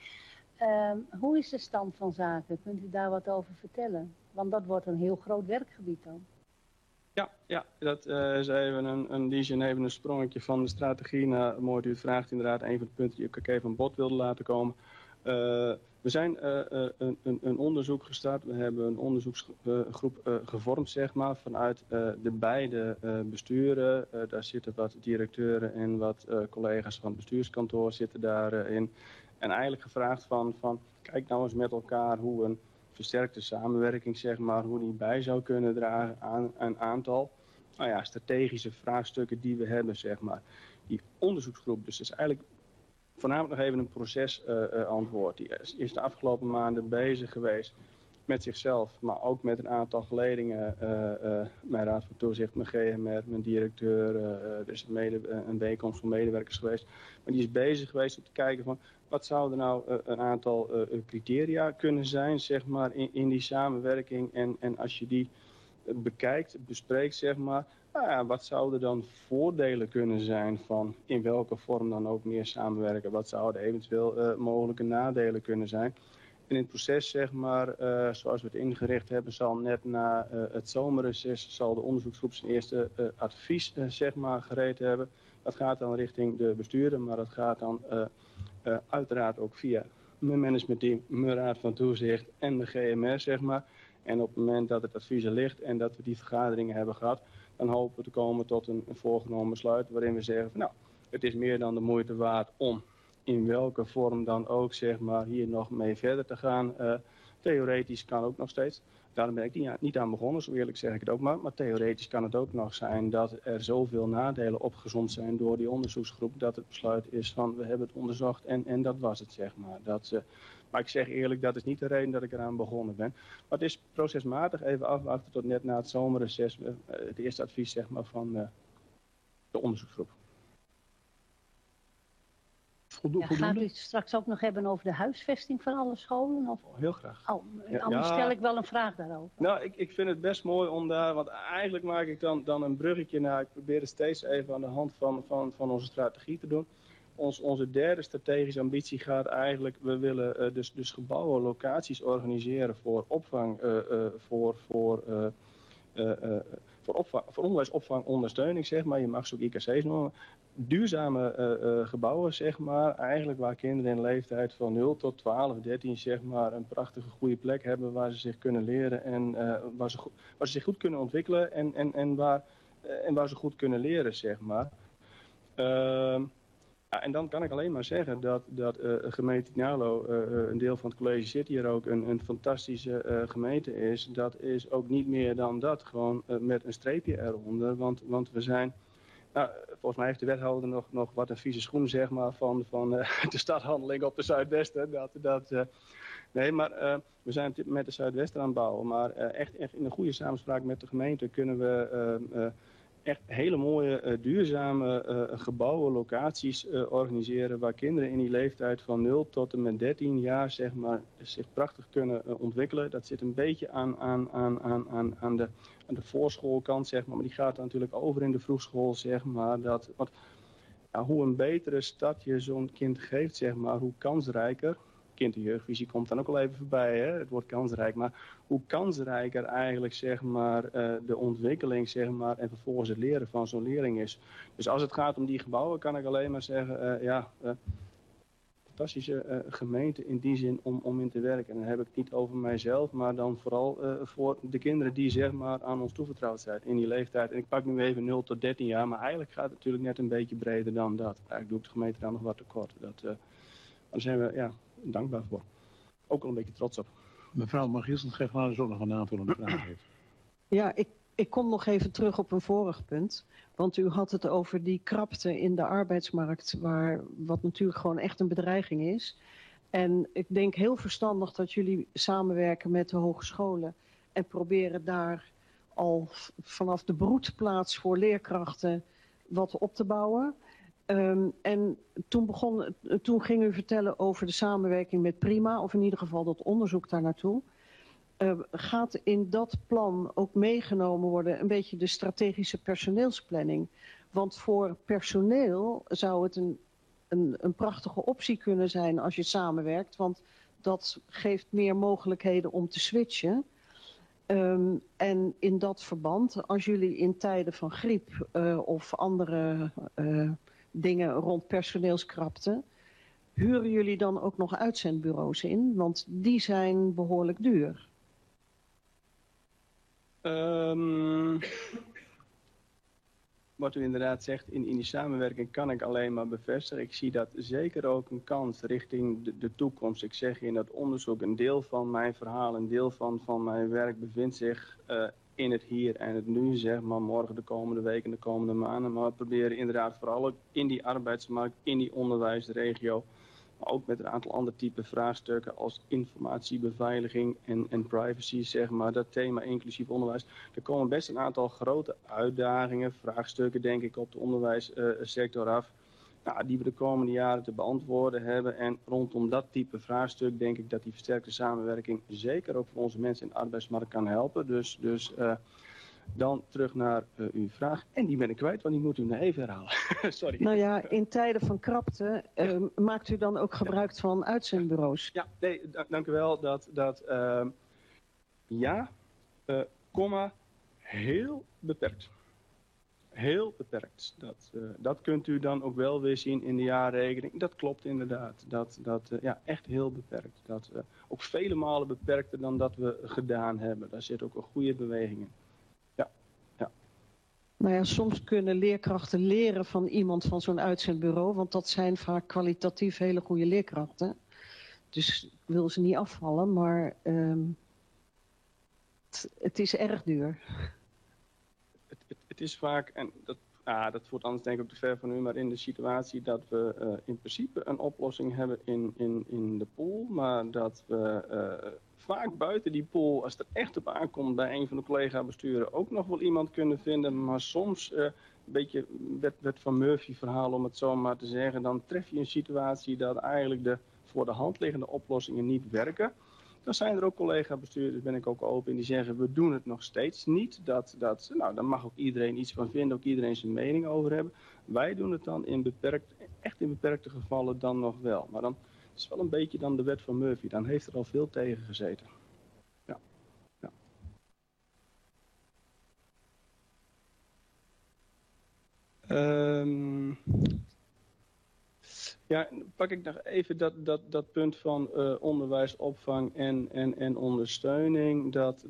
Hoe is de stand van zaken? Kunt u daar wat over vertellen? Want dat wordt een heel groot werkgebied dan. Ja, dat is even een sprongetje van de strategie naar, mooi dat u het vraagt, inderdaad, een van de punten die ik ook even aan bod wilde laten komen. We zijn een onderzoek gestart. We hebben een onderzoeksgroep gevormd, zeg maar, vanuit de beide besturen. Daar zitten wat directeuren en wat collega's van het bestuurskantoor zitten daarin. En eigenlijk gevraagd van kijk nou eens met elkaar hoe een versterkte samenwerking, zeg maar, hoe die bij zou kunnen dragen aan een aantal strategische vraagstukken die we hebben, zeg maar. Die onderzoeksgroep, dus dat is eigenlijk voornamelijk nog even een procesantwoord. Die is de afgelopen maanden bezig geweest met zichzelf, maar ook met een aantal geledingen. Mijn raad van toezicht, mijn GMR, mijn directeur, er is een bijeenkomst van medewerkers geweest. Maar die is bezig geweest om te kijken van wat zouden nou een aantal criteria kunnen zijn, zeg maar, in die samenwerking. En als je die bekijkt, bespreekt, zeg maar, wat zouden dan voordelen kunnen zijn van in welke vorm dan ook meer samenwerken? Wat zouden eventueel mogelijke nadelen kunnen zijn? En in het proces, zeg maar, zoals we het ingericht hebben, zal net na het zomerreces zal de onderzoeksgroep zijn eerste advies, zeg maar, gereed hebben. Dat gaat dan richting de bestuurder, maar dat gaat dan uiteraard ook via mijn managementteam, mijn raad van toezicht en mijn GMR, zeg maar. En op het moment dat het advies er ligt en dat we die vergaderingen hebben gehad, dan hopen we te komen tot een voorgenomen besluit waarin we zeggen van, nou, het is meer dan de moeite waard om in welke vorm dan ook, zeg maar, hier nog mee verder te gaan. Theoretisch kan ook nog steeds. Daarom ben ik niet aan begonnen, zo eerlijk zeg ik het ook maar. Maar theoretisch kan het ook nog zijn dat er zoveel nadelen opgezomd zijn door die onderzoeksgroep, dat het besluit is van, we hebben het onderzocht en dat was het, zeg maar. Maar ik zeg eerlijk, dat is niet de reden dat ik eraan begonnen ben. Maar het is procesmatig, even afwachten tot net na het zomerreces, het eerste advies, zeg maar, van de onderzoeksgroep. Gaat u het straks ook nog hebben over de huisvesting van alle scholen? Of? Heel graag. Anders stel ik wel een vraag daarover. Nou, ik vind het best mooi om daar, want eigenlijk maak ik dan een bruggetje naar, ik probeer het steeds even aan de hand van onze strategie te doen. Onze derde strategische ambitie gaat eigenlijk, we willen dus gebouwen, locaties organiseren voor opvang, voor onderwijsopvang, ondersteuning, zeg maar. Je mag ze ook IKC's noemen. Duurzame gebouwen, zeg maar. Eigenlijk waar kinderen in de leeftijd van 0 tot 12, 13, zeg maar, een prachtige goede plek hebben waar ze zich kunnen leren en waar ze zich goed kunnen ontwikkelen en waar ze goed kunnen leren, zeg maar. En dan kan ik alleen maar zeggen dat gemeente Tinalo, een deel van het college zit hier ook, een fantastische gemeente is. Dat is ook niet meer dan dat, gewoon met een streepje eronder. Want we zijn, volgens mij heeft de wethouder nog wat een vieze schoen, zeg maar, van de stadhandeling op de Zuidwesten. Nee, maar we zijn met de Zuidwesten aan het bouwen. Maar echt in een goede samenspraak met de gemeente kunnen we echt hele mooie, duurzame gebouwen, locaties organiseren waar kinderen in die leeftijd van 0 tot en met 13 jaar, zeg maar, zich prachtig kunnen ontwikkelen. Dat zit een beetje aan de voorschoolkant, zeg maar die gaat dan natuurlijk over in de vroegschool, zeg maar. Hoe een betere start je zo'n kind geeft, zeg maar, hoe kansrijker. Kind- en jeugdvisie komt dan ook al even voorbij, hè? Het woord kansrijk. Maar hoe kansrijker eigenlijk, zeg maar, de ontwikkeling, zeg maar, en vervolgens het leren van zo'n leerling is. Dus als het gaat om die gebouwen, kan ik alleen maar zeggen, fantastische gemeente in die zin om in te werken. En dan heb ik het niet over mijzelf, maar dan vooral voor de kinderen die, zeg maar, aan ons toevertrouwd zijn in die leeftijd. En ik pak nu even 0 tot 13 jaar, maar eigenlijk gaat het natuurlijk net een beetje breder dan dat. Eigenlijk doe ik de gemeente daar nog wat tekort. Daar zijn we, dankbaar voor. Ook al een beetje trots op. Mevrouw Magielsen geeft dus ook nog een aanvullende vraag heeft. Ja, ik kom nog even terug op een vorig punt. Want u had het over die krapte in de arbeidsmarkt, wat natuurlijk gewoon echt een bedreiging is. En ik denk heel verstandig dat jullie samenwerken met de hogescholen en proberen daar al vanaf de broedplaats voor leerkrachten wat op te bouwen. En toen ging u vertellen over de samenwerking met Prima, of in ieder geval dat onderzoek daar naartoe. Gaat in dat plan ook meegenomen worden een beetje de strategische personeelsplanning? Want voor personeel zou het een prachtige optie kunnen zijn als je samenwerkt, want dat geeft meer mogelijkheden om te switchen. En in dat verband, als jullie in tijden van griep of andere dingen rond personeelskrapte, huren jullie dan ook nog uitzendbureaus in? Want die zijn behoorlijk duur. Wat u inderdaad zegt, in die samenwerking kan ik alleen maar bevestigen. Ik zie dat zeker ook een kans richting de toekomst. Ik zeg in dat onderzoek, een deel van mijn verhaal, een deel van mijn werk bevindt zich in het hier en het nu, zeg maar, morgen, de komende weken, de komende maanden. Maar we proberen inderdaad vooral ook in die arbeidsmarkt, in die onderwijsregio, maar ook met een aantal andere type vraagstukken als informatiebeveiliging en privacy, zeg maar, dat thema inclusief onderwijs. Er komen best een aantal grote uitdagingen, vraagstukken, denk ik, op de onderwijssector af, die we de komende jaren te beantwoorden hebben. En rondom dat type vraagstuk denk ik dat die versterkte samenwerking zeker ook voor onze mensen in de arbeidsmarkt kan helpen. Dus dan terug naar uw vraag. En die ben ik kwijt, want die moet u nog even herhalen. Sorry. Nou ja, in tijden van krapte maakt u dan ook gebruik van uitzendbureaus? Ja, nee, dank u wel. Heel beperkt. Heel beperkt. Dat kunt u dan ook wel weer zien in de jaarrekening. Dat klopt inderdaad. Echt heel beperkt. Ook vele malen beperkter dan dat we gedaan hebben. Daar zit ook een goede beweging in. Nou ja, soms kunnen leerkrachten leren van iemand van zo'n uitzendbureau, want dat zijn vaak kwalitatief hele goede leerkrachten. Dus ik wil ze niet afvallen, maar het is erg duur. Het is vaak, en dat voert anders denk ik ook te ver van u, maar in de situatie dat we in principe een oplossing hebben in de pool, maar dat we vaak buiten die pool, als het er echt op aankomt bij een van de collega-besturen, ook nog wel iemand kunnen vinden, maar soms een beetje Wet van Murphy verhaal, om het zo maar te zeggen, dan tref je een situatie dat eigenlijk de voor de hand liggende oplossingen niet werken. Dan zijn er ook collega-bestuurders, ben ik ook open, in die zeggen we doen het nog steeds niet. Daar mag ook iedereen iets van vinden, ook iedereen zijn mening over hebben. Wij doen het dan echt in beperkte gevallen dan nog wel. Maar dan is het wel een beetje dan de Wet van Murphy. Dan heeft er al veel tegen gezeten. Ja. Ja, pak ik nog even dat punt van onderwijs, opvang en ondersteuning.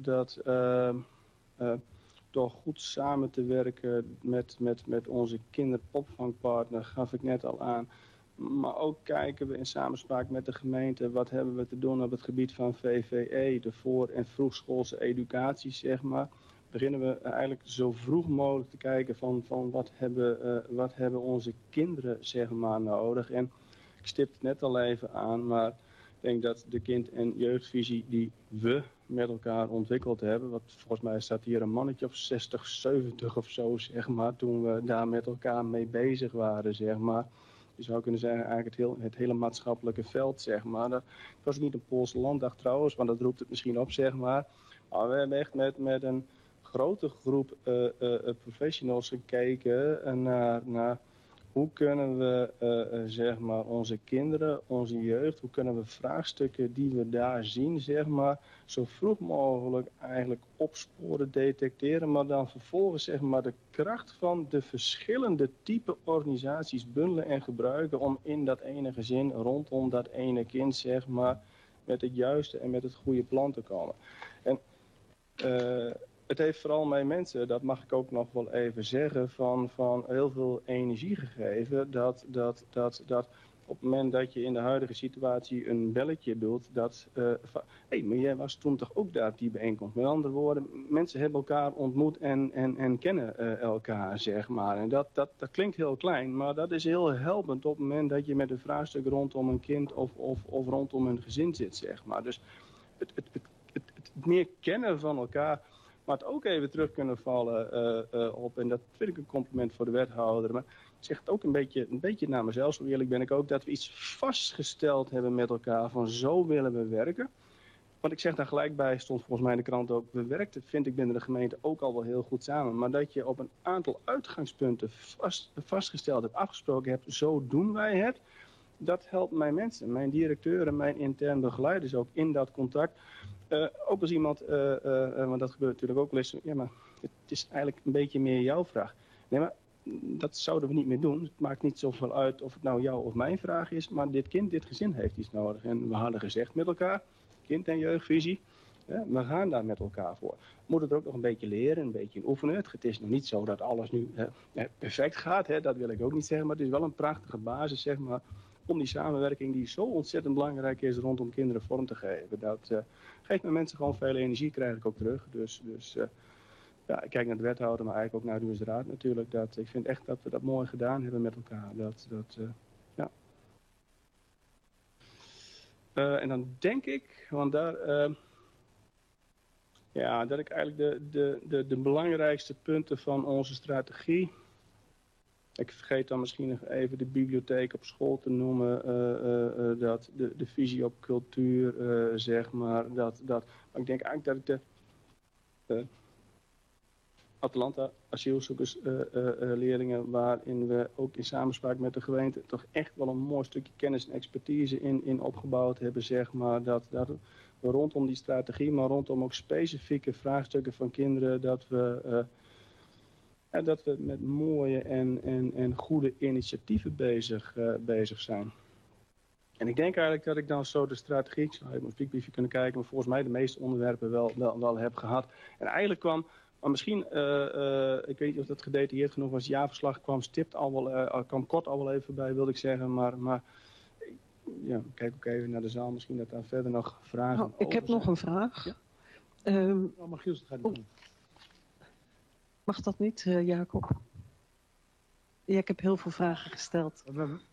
Door goed samen te werken met onze kinderopvangpartner, gaf ik net al aan. Maar ook kijken we in samenspraak met de gemeente, wat hebben we te doen op het gebied van VVE, de voor- en vroegschoolse educatie, zeg maar. Beginnen we eigenlijk zo vroeg mogelijk te kijken van wat hebben onze kinderen, zeg maar, nodig. En ik stipte het net al even aan, maar ik denk dat de kind- en jeugdvisie die we met elkaar ontwikkeld hebben, wat volgens mij staat hier een mannetje of 60, 70 of zo, zeg maar, toen we daar met elkaar mee bezig waren, zeg maar. Je zou kunnen zeggen eigenlijk het hele maatschappelijke veld, zeg maar. Het was niet een Poolse landdag trouwens, want dat roept het misschien op, zeg maar. Maar we hebben echt met een grote groep professionals gekeken naar hoe kunnen we zeg maar onze kinderen, onze jeugd, hoe kunnen we vraagstukken die we daar zien, zeg maar, zo vroeg mogelijk eigenlijk opsporen, detecteren, maar dan vervolgens, zeg maar, de kracht van de verschillende type organisaties bundelen en gebruiken om in dat ene gezin, rondom dat ene kind, zeg maar, met het juiste en met het goede plan te komen. En het heeft vooral mij mensen, dat mag ik ook nog wel even zeggen, van heel veel energie gegeven. Dat op het moment dat je in de huidige situatie een belletje doet, dat maar jij was toen toch ook daar op die bijeenkomst. Met andere woorden, mensen hebben elkaar ontmoet en kennen elkaar, zeg maar. En dat klinkt heel klein, maar dat is heel helpend op het moment dat je met een vraagstuk rondom een kind of rondom een gezin zit, zeg maar. Dus het meer kennen van elkaar, maar het ook even terug kunnen vallen op, en dat vind ik een compliment voor de wethouder, maar ik zeg het ook een beetje naar mezelf, zo eerlijk ben ik ook, dat we iets vastgesteld hebben met elkaar van zo willen we werken. Want ik zeg daar gelijk bij, stond volgens mij in de krant ook, we werkten, vind ik, binnen de gemeente ook al wel heel goed samen. Maar dat je op een aantal uitgangspunten vastgesteld hebt, afgesproken hebt, zo doen wij het. Dat helpt mijn mensen, mijn directeuren, mijn intern begeleiders ook in dat contact. Ook als iemand, want dat gebeurt natuurlijk ook wel eens, ja maar het is eigenlijk een beetje meer jouw vraag. Nee, maar dat zouden we niet meer doen. Het maakt niet zoveel uit of het nou jouw of mijn vraag is, maar dit kind, dit gezin heeft iets nodig. En we hadden gezegd met elkaar, kind- en jeugdvisie, we gaan daar met elkaar voor. We moeten het ook nog een beetje leren, een beetje oefenen. Het is nog niet zo dat alles nu perfect gaat, dat wil ik ook niet zeggen, maar het is wel een prachtige basis, zeg maar, om die samenwerking die zo ontzettend belangrijk is rondom kinderen vorm te geven. Dat geeft mijn mensen gewoon veel energie, krijg ik ook terug. Dus ik kijk naar de wethouder, maar eigenlijk ook naar de Uwesraad natuurlijk. Ik vind echt dat we dat mooi gedaan hebben met elkaar. En dan denk ik, want daar, dat ik eigenlijk de belangrijkste punten van onze strategie. Ik vergeet dan misschien nog even de bibliotheek op school te noemen, dat de visie op cultuur, zeg maar. Maar ik denk eigenlijk dat ik de Atalanta asielzoekersleerlingen, waarin we ook in samenspraak met de gemeente toch echt wel een mooi stukje kennis en expertise in opgebouwd hebben, zeg maar. Dat we rondom die strategie, maar rondom ook specifieke vraagstukken van kinderen, dat we met mooie en goede initiatieven bezig zijn. En ik denk eigenlijk dat ik dan zo de strategie, ik zou even mijn speakbriefje kunnen kijken, maar volgens mij de meeste onderwerpen wel heb gehad. En eigenlijk kwam, maar misschien, ik weet niet of dat gedetailleerd genoeg was, het jaarverslag kwam kort al wel even voorbij, wilde ik zeggen, maar ja, kijk ook even naar de zaal, misschien dat daar verder nog vragen over ik heb nog een vraag. Ja? Maar Giels, dat gaat niet doen. Mag dat niet, Jacob? Ja, ik heb heel veel vragen gesteld.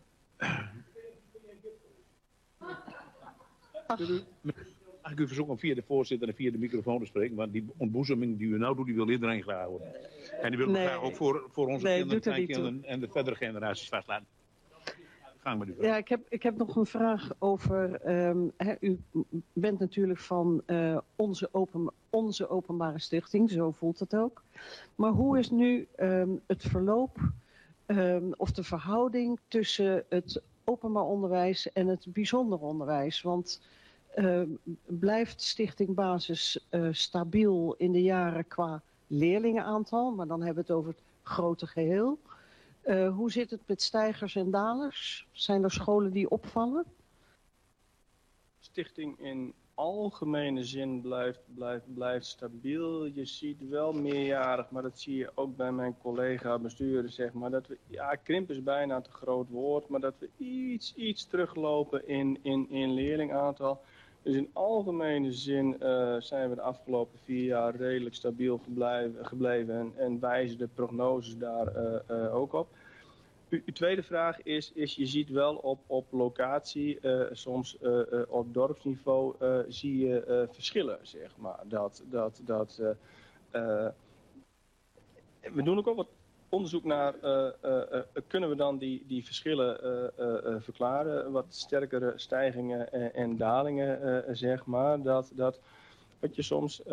Mag ik u verzoeken om via de voorzitter en via de microfoon te spreken? Want die ontboezeming die u nou doet, die wil iedereen graag horen. En die willen we graag ook voor onze kinderen, kleinkinderen en de verdere generaties vastlaten. Gang maar u. Ja, ik heb nog een vraag over... u bent natuurlijk van onze openbare stichting, zo voelt het ook. Maar hoe is nu het verloop of de verhouding tussen het openbaar onderwijs en het bijzonder onderwijs? Want blijft Stichting Basis stabiel in de jaren qua leerlingenaantal, maar dan hebben we het over het grote geheel. Hoe zit het met stijgers en dalers? Zijn er scholen die opvallen? Stichting in algemene zin blijft stabiel. Je ziet wel meerjarig, maar dat zie je ook bij mijn collega bestuurder, zeg maar. Dat we, krimp is bijna een te groot woord, maar dat we iets teruglopen in leerlingaantal. Dus in algemene zin zijn we de afgelopen 4 jaar redelijk stabiel gebleven en wijzen de prognoses daar ook op. Uw tweede vraag is, je ziet wel op locatie, soms op dorpsniveau, zie je verschillen, zeg maar. We doen ook wat onderzoek naar, kunnen we dan die verschillen verklaren? Wat sterkere stijgingen en dalingen, zeg maar. Wat je soms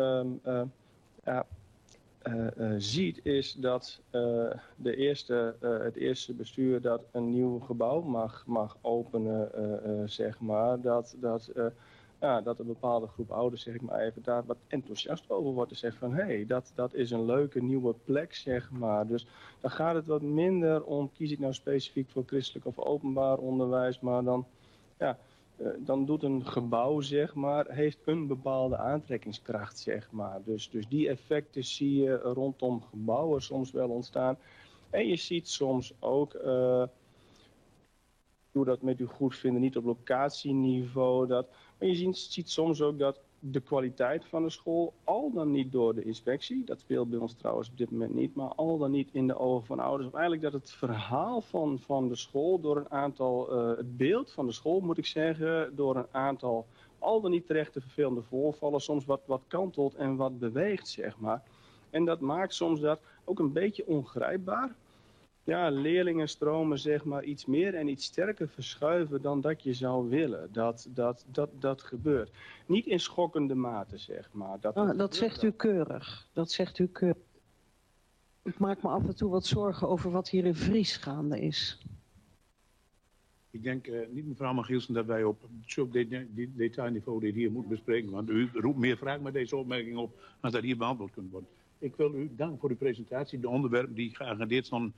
ziet is dat het eerste bestuur dat een nieuw gebouw mag openen, zeg maar, dat een bepaalde groep ouders, zeg maar even, daar wat enthousiast over wordt. En zegt van, hé, dat is een leuke nieuwe plek, zeg maar. Dus dan gaat het wat minder om, kies ik nou specifiek voor christelijk of openbaar onderwijs, maar dan doet een gebouw, zeg maar, heeft een bepaalde aantrekkingskracht, zeg maar. Dus die effecten zie je rondom gebouwen soms wel ontstaan. En je ziet soms ook doe dat met uw goedvinden, niet op locatieniveau. Maar je ziet soms ook dat de kwaliteit van de school, al dan niet door de inspectie, dat speelt bij ons trouwens op dit moment niet, maar al dan niet in de ogen van ouders, of eigenlijk dat het verhaal van de school door een aantal, het beeld van de school moet ik zeggen, door een aantal al dan niet terechte vervelende voorvallen, soms wat kantelt en wat beweegt, zeg maar. En dat maakt soms dat ook een beetje ongrijpbaar. Ja, leerlingenstromen zeg maar iets meer en iets sterker verschuiven dan dat je zou willen. Dat gebeurt. Niet in schokkende mate, zeg maar. Dat zegt u keurig. Dat zegt u keurig. Ik maak me af en toe wat zorgen over wat hier in Vries gaande is. Ik denk niet, mevrouw Magielsen, dat wij op zo'n detailniveau dit hier moeten bespreken. Want u roept meer vragen met deze opmerking op als dat hier beantwoord kunt worden. Ik wil u danken voor uw presentatie. De onderwerpen die geagendeerd stonden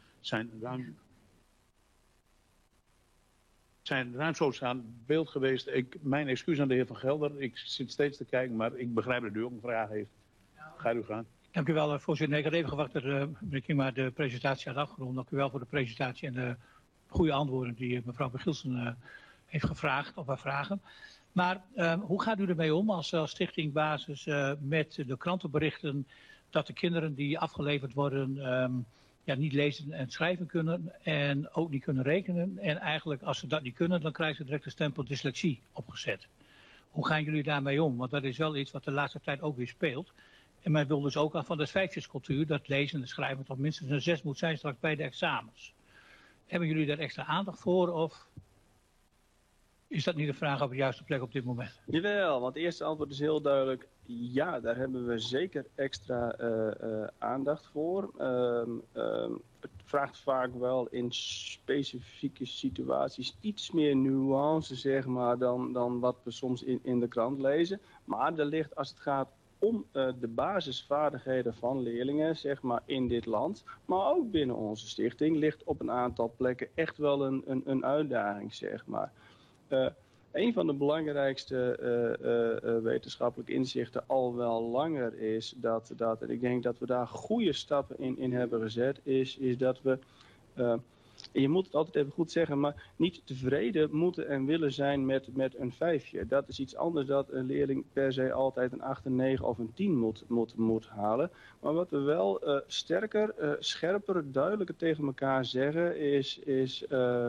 zijn ruimschoots aan beeld geweest. Mijn excuus aan de heer Van Gelder. Ik zit steeds te kijken, maar ik begrijp dat u ook een vraag heeft. Ga u gaan. Dank u wel, voorzitter. Ik had even gewacht dat meneer Kingma de presentatie had afgerond. Dank u wel voor de presentatie en de goede antwoorden die mevrouw Magielsen heeft gevraagd of haar vragen. Maar hoe gaat u ermee om als stichting Basis met de krantenberichten dat de kinderen die afgeleverd worden niet lezen en schrijven kunnen en ook niet kunnen rekenen. En eigenlijk als ze dat niet kunnen, dan krijgen ze direct de stempel dyslexie opgezet. Hoe gaan jullie daarmee om? Want dat is wel iets wat de laatste tijd ook weer speelt. En men wil dus ook af van de vijfjescultuur dat lezen en schrijven toch minstens een 6 moet zijn straks bij de examens. Hebben jullie daar extra aandacht voor of is dat niet de vraag op de juiste plek op dit moment? Jawel, want het eerste antwoord is heel duidelijk. Ja, daar hebben we zeker extra aandacht voor. Het vraagt vaak wel in specifieke situaties iets meer nuance, zeg maar, dan wat we soms in de krant lezen. Maar er ligt, als het gaat om de basisvaardigheden van leerlingen, zeg maar, in dit land, maar ook binnen onze stichting, ligt op een aantal plekken echt wel een uitdaging, zeg maar. Een van de belangrijkste wetenschappelijke inzichten al wel langer is en ik denk dat we daar goede stappen in hebben gezet, is dat we, je moet het altijd even goed zeggen, maar niet tevreden moeten en willen zijn met een 5. Dat is iets anders dan een leerling per se altijd een 8, een 9 of een 10 moet halen. Maar wat we wel sterker, scherper, duidelijker tegen elkaar zeggen is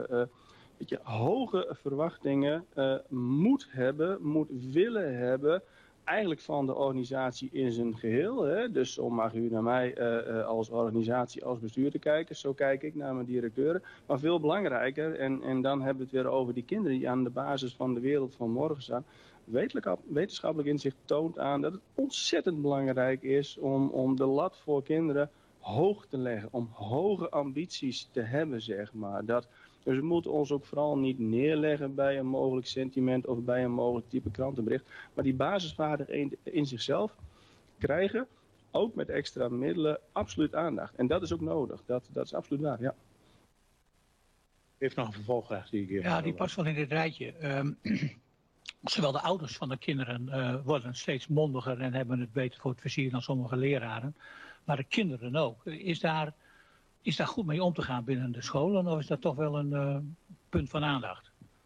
hoge verwachtingen moet willen hebben, eigenlijk van de organisatie in zijn geheel. Hè? Dus zo mag u naar mij als organisatie, als bestuur te kijken. Zo kijk ik naar mijn directeuren. Maar veel belangrijker, en dan hebben we het weer over die kinderen die aan de basis van de wereld van morgen staan. Wetenschappelijk inzicht toont aan dat het ontzettend belangrijk is om de lat voor kinderen hoog te leggen. Om hoge ambities te hebben, zeg maar. Dus we moeten ons ook vooral niet neerleggen bij een mogelijk sentiment of bij een mogelijk type krantenbericht. Maar die basisvaardigheden in zichzelf krijgen, ook met extra middelen, absoluut aandacht. En dat is ook nodig. Dat is absoluut waar, ja. Heeft nog een vervolgvraag die ik hier. Ja, die past wel in dit rijtje. Zowel de ouders van de kinderen worden steeds mondiger en hebben het beter voor het vizier dan sommige leraren. Maar de kinderen ook. Is daar goed mee om te gaan binnen de scholen of is dat toch wel een punt van aandacht?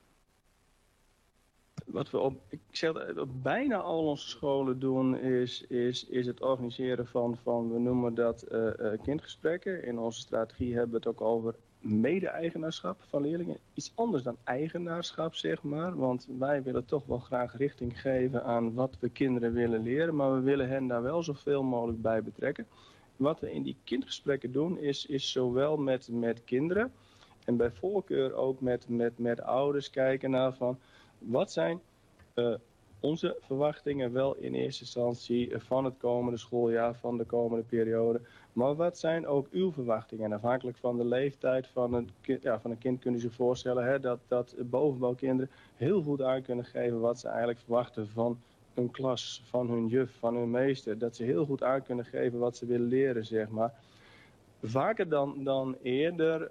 Wat we op bijna al onze scholen doen is het organiseren van we noemen dat kindgesprekken. In onze strategie hebben we het ook over mede-eigenaarschap van leerlingen. Iets anders dan eigenaarschap, zeg maar. Want wij willen toch wel graag richting geven aan wat we kinderen willen leren. Maar we willen hen daar wel zoveel mogelijk bij betrekken. Wat we in die kindgesprekken doen is zowel met kinderen en bij voorkeur ook met ouders kijken naar van wat zijn onze verwachtingen wel in eerste instantie van het komende schooljaar, van de komende periode. Maar wat zijn ook uw verwachtingen? En afhankelijk van de leeftijd van een kind kunnen ze zich voorstellen dat bovenbouwkinderen heel goed aan kunnen geven wat ze eigenlijk verwachten van een klas, van hun juf, van hun meester. Dat ze heel goed aan kunnen geven wat ze willen leren, zeg maar. Vaker dan eerder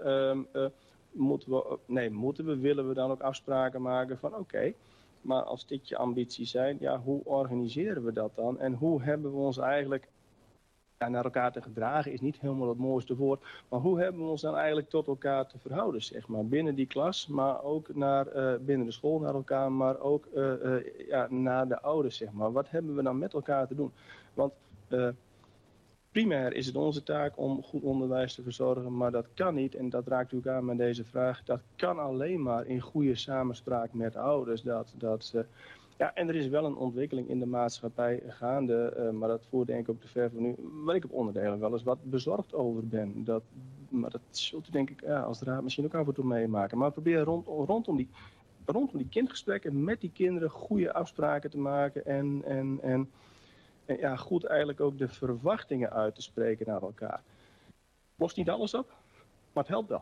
willen we dan ook afspraken maken van oké, maar als dit je ambities zijn, ja, hoe organiseren we dat dan? En hoe hebben we ons eigenlijk naar elkaar te gedragen is niet helemaal het mooiste woord. Maar hoe hebben we ons dan eigenlijk tot elkaar te verhouden, zeg maar. Binnen die klas, maar ook binnen de school naar elkaar, maar ook naar de ouders, zeg maar. Wat hebben we dan met elkaar te doen? Want primair is het onze taak om goed onderwijs te verzorgen, maar dat kan niet, en dat raakt u ook aan met deze vraag, dat kan alleen maar in goede samenspraak met ouders. En er is wel een ontwikkeling in de maatschappij gaande, maar dat voert denk ik ook te ver van nu, waar ik op onderdelen wel eens wat bezorgd over ben. Maar dat zult u denk ik als raad misschien ook af en toe meemaken. Maar probeer rondom die kindgesprekken met die kinderen goede afspraken te maken en goed eigenlijk ook de verwachtingen uit te spreken naar elkaar. Lost niet alles op, maar het helpt wel.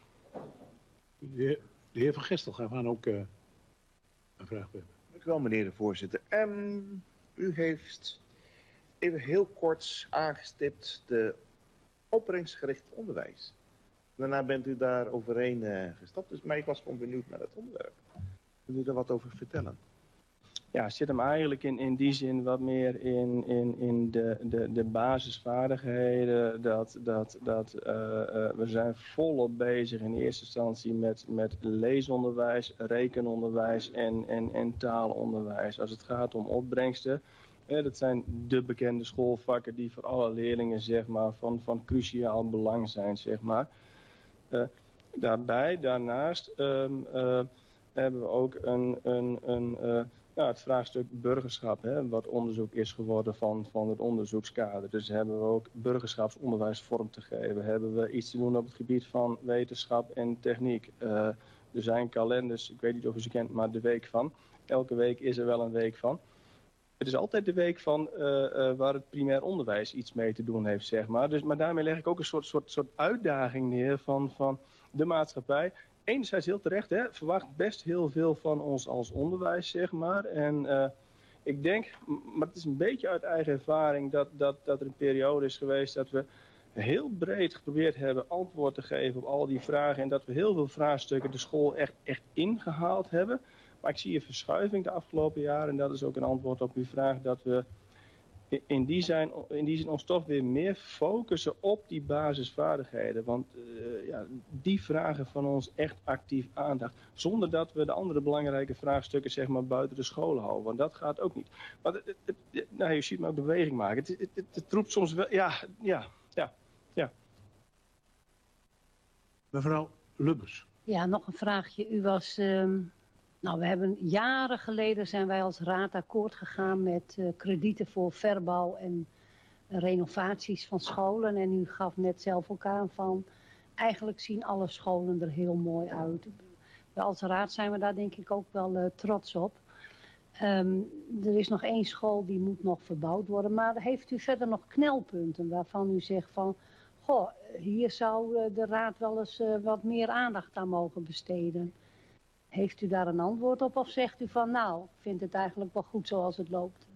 De heer Van Gestel gaat aan ook een vraag hebben. Dank u wel, meneer de voorzitter. U heeft even heel kort aangestipt de opbrengstgericht onderwijs. Daarna bent u daar overheen gestapt, maar ik was gewoon benieuwd naar het onderwerp. Kunt u er wat over vertellen? Ja, zit hem eigenlijk in die zin wat meer in de basisvaardigheden. We zijn volop bezig in eerste instantie met leesonderwijs, rekenonderwijs en taalonderwijs. Als het gaat om opbrengsten, dat zijn de bekende schoolvakken die voor alle leerlingen zeg maar, van cruciaal belang zijn. Zeg maar. Daarnaast hebben we ook het vraagstuk burgerschap, wat onderzoek is geworden van het onderzoekskader. Dus hebben we ook burgerschapsonderwijs vorm te geven. Hebben we iets te doen op het gebied van wetenschap en techniek. Er zijn kalenders, ik weet niet of u ze kent, maar de week van. Elke week is er wel een week van. Het is altijd de week van waar het primair onderwijs iets mee te doen heeft, zeg maar. Maar daarmee leg ik ook een soort uitdaging neer van de maatschappij. Enerzijds heel terecht, verwacht best heel veel van ons als onderwijs, zeg maar. En ik denk, maar het is een beetje uit eigen ervaring, dat er een periode is geweest dat we heel breed geprobeerd hebben antwoord te geven op al die vragen. En dat we heel veel vraagstukken de school echt ingehaald hebben. Maar ik zie een verschuiving de afgelopen jaren. En dat is ook een antwoord op uw vraag, dat we in die zin ons toch weer meer focussen op die basisvaardigheden. Want die vragen van ons echt actief aandacht. Zonder dat we de andere belangrijke vraagstukken zeg maar buiten de scholen houden. Want dat gaat ook niet. Maar je ziet me ook beweging maken. Het roept soms wel... Ja. Mevrouw Lubbers. Ja, nog een vraagje. U was... we hebben jaren geleden zijn wij als raad akkoord gegaan met kredieten voor verbouw en renovaties van scholen. En u gaf net zelf ook aan van, eigenlijk zien alle scholen er heel mooi uit. Als raad zijn we daar denk ik ook wel trots op. Er is nog één school die moet nog verbouwd worden. Maar heeft u verder nog knelpunten waarvan u zegt van, goh, hier zou de raad wel eens wat meer aandacht aan mogen besteden? Heeft u daar een antwoord op of zegt u van nou, ik vind het eigenlijk wel goed zoals het loopt?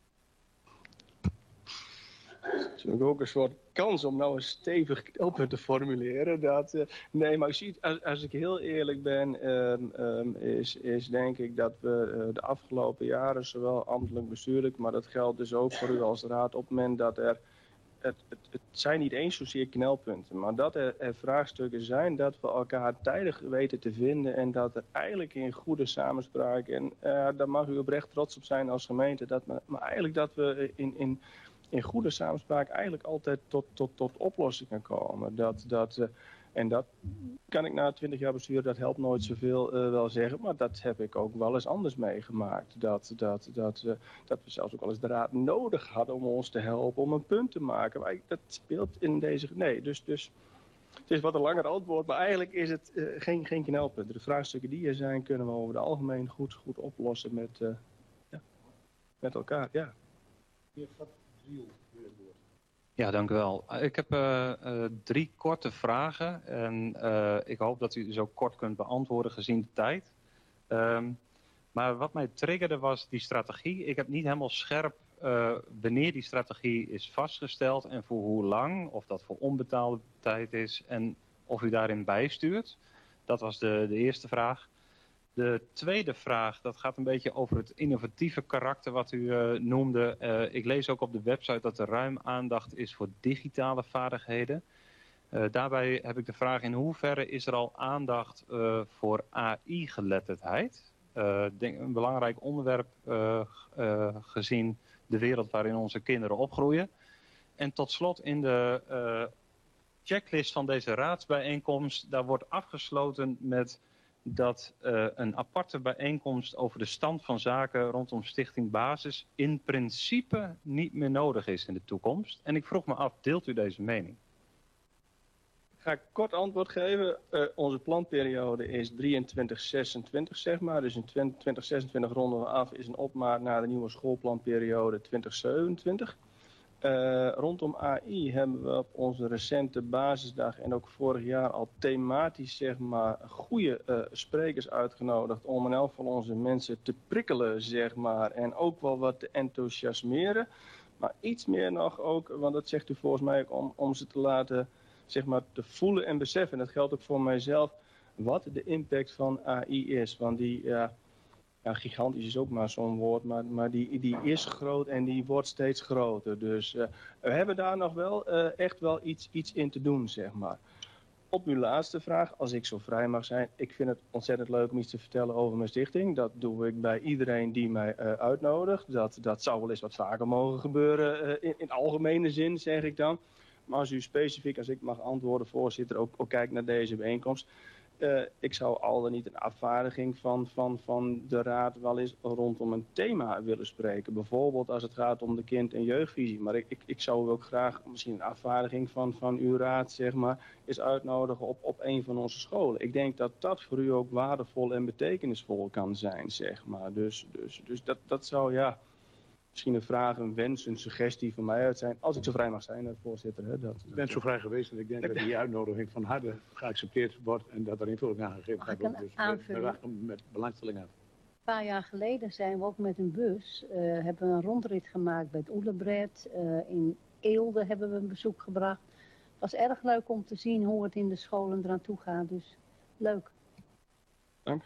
Het is natuurlijk ook een soort kans om nou een stevig knelpunt te formuleren. Nee, maar u ziet, als ik heel eerlijk ben, is denk ik dat we de afgelopen jaren, zowel ambtelijk bestuurlijk, maar dat geldt dus ook voor u als raad, op het moment dat het zijn niet eens zozeer knelpunten, maar dat er vraagstukken zijn dat we elkaar tijdig weten te vinden en dat er eigenlijk in goede samenspraak, en daar mag u oprecht trots op zijn als gemeente, maar eigenlijk dat we in goede samenspraak eigenlijk altijd tot oplossingen komen. En dat kan ik na 20 jaar bestuur, dat helpt nooit zoveel wel zeggen, maar dat heb ik ook wel eens anders meegemaakt. Dat we zelfs ook wel eens de raad nodig hadden om ons te helpen om een punt te maken. Maar dat speelt in deze... Nee, dus het is wat een langer antwoord, maar eigenlijk is het geen knelpunt. De vraagstukken die er zijn, kunnen we over het algemeen goed oplossen met elkaar. Ja. Ja, dank u wel. Ik heb 3 korte vragen en ik hoop dat u ze ook kort kunt beantwoorden gezien de tijd. Maar wat mij triggerde was die strategie. Ik heb niet helemaal scherp wanneer die strategie is vastgesteld en voor hoe lang, of dat voor onbetaalde tijd is en of u daarin bijstuurt. Dat was de eerste vraag. De tweede vraag, dat gaat een beetje over het innovatieve karakter wat u noemde. Ik lees ook op de website dat er ruim aandacht is voor digitale vaardigheden. Daarbij heb ik de vraag: in hoeverre is er al aandacht voor AI-geletterdheid? Een belangrijk onderwerp gezien de wereld waarin onze kinderen opgroeien. En tot slot in de checklist van deze raadsbijeenkomst, daar wordt afgesloten met dat een aparte bijeenkomst over de stand van zaken rondom Stichting Basis in principe niet meer nodig is in de toekomst. En ik vroeg me af, deelt u deze mening? Ga ik kort antwoord geven. Onze planperiode is 23-26, zeg maar. Dus in 2026 ronden we af, is een opmaat naar de nieuwe schoolplanperiode 2027. Rondom AI hebben we op onze recente basisdag en ook vorig jaar al thematisch, zeg maar, goede sprekers uitgenodigd om in elk geval onze mensen te prikkelen, zeg maar, en ook wel wat te enthousiasmeren. Maar iets meer nog ook, want dat zegt u volgens mij ook, om ze te laten, zeg maar, te voelen en beseffen. En dat geldt ook voor mijzelf, wat de impact van AI is. Want die, ja, gigantisch is ook maar zo'n woord, maar die is groot en die wordt steeds groter. Dus we hebben daar nog wel echt wel iets in te doen, zeg maar. Op uw laatste vraag, als ik zo vrij mag zijn, ik vind het ontzettend leuk om iets te vertellen over mijn stichting. Dat doe ik bij iedereen die mij uitnodigt. Dat zou wel eens wat vaker mogen gebeuren in algemene zin, zeg ik dan. Maar als u specifiek, als ik mag antwoorden, voorzitter, ook kijkt naar deze bijeenkomst. Ik zou al dan niet een afvaardiging van de raad wel eens rondom een thema willen spreken. Bijvoorbeeld als het gaat om de kind- en jeugdvisie. Maar ik zou ook graag misschien een afvaardiging van uw raad, zeg maar, eens uitnodigen op een van onze scholen. Ik denk dat dat voor u ook waardevol en betekenisvol kan zijn, zeg maar. Dus dat zou, ja, misschien een vraag, een wens, een suggestie van mij uit zijn. Als ik zo vrij mag zijn, voorzitter. Hè, Ik ben zo vrij geweest en ik denk dat die uitnodiging van harte geaccepteerd wordt en dat er invulling aan gegeven Mag ik wordt. een Dus aanvulling? we wachten met belangstelling af. Een paar jaar geleden zijn we ook met een bus, hebben we een rondrit gemaakt bij het Oelebred. In Eelde hebben we een bezoek gebracht. Het was erg leuk om te zien hoe het in de scholen eraan toe gaat, dus leuk. Dank.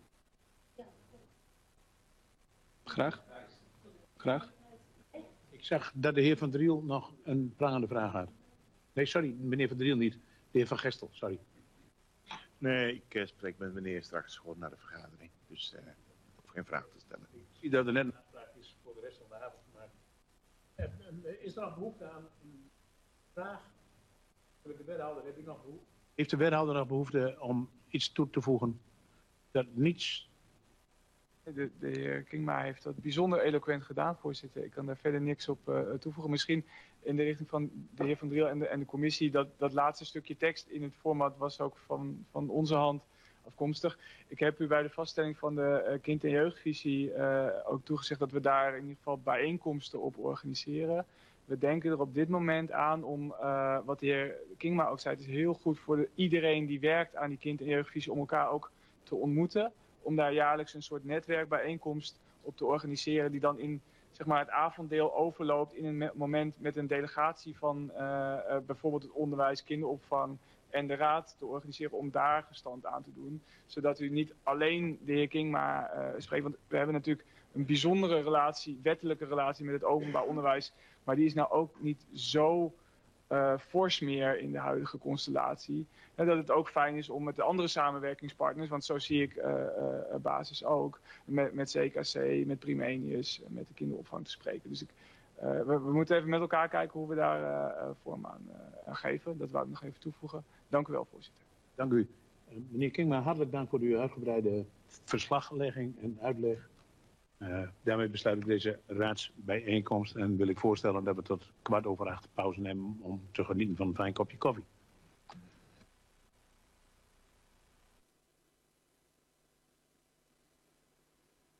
Graag. Graag. Ik zag dat de heer Van Driel nog een prangende vraag had. Nee, sorry, meneer Van Driel niet. De heer Van Gestel, sorry. Nee, ik spreek met meneer straks gewoon naar de vergadering. Dus ik hoef geen vraag te stellen. Ik zie dat er net een vraag is voor de rest van de avond. Maar is er nog behoefte aan een vraag? De wethouder, heb ik nog behoefte? Heeft de wethouder nog behoefte om iets toe te voegen dat niets... De heer Kingma heeft dat bijzonder eloquent gedaan, voorzitter. Ik kan daar verder niks op toevoegen. Misschien in de richting van de heer Van Driel en de commissie. Dat laatste stukje tekst in het format was ook van onze hand afkomstig. Ik heb u bij de vaststelling van de kind- en jeugdvisie ook toegezegd dat we daar in ieder geval bijeenkomsten op organiseren. We denken er op dit moment aan om, wat de heer Kingma ook zei, het is heel goed voor iedereen die werkt aan die kind- en jeugdvisie om elkaar ook te ontmoeten. Om daar jaarlijks een soort netwerkbijeenkomst op te organiseren die dan in, zeg maar, het avonddeel overloopt in een moment met een delegatie van bijvoorbeeld het onderwijs, kinderopvang en de raad te organiseren om daar gestand aan te doen. Zodat u niet alleen de heer Kingma spreekt, want we hebben natuurlijk een bijzondere relatie, wettelijke relatie met het openbaar onderwijs, maar die is nou ook niet zo fors meer in de huidige constellatie. En dat het ook fijn is om met de andere samenwerkingspartners, want zo zie ik Basis ook, met CKC, met Primenius, met de kinderopvang te spreken. Dus we moeten even met elkaar kijken hoe we daar vorm aan geven. Dat wou ik nog even toevoegen. Dank u wel, voorzitter. Dank u. Meneer Kingma, hartelijk dank voor uw uitgebreide verslaglegging en uitleg. Daarmee besluit ik deze raadsbijeenkomst en wil ik voorstellen dat we tot 7:15 pauze nemen om te genieten van een fijn kopje koffie.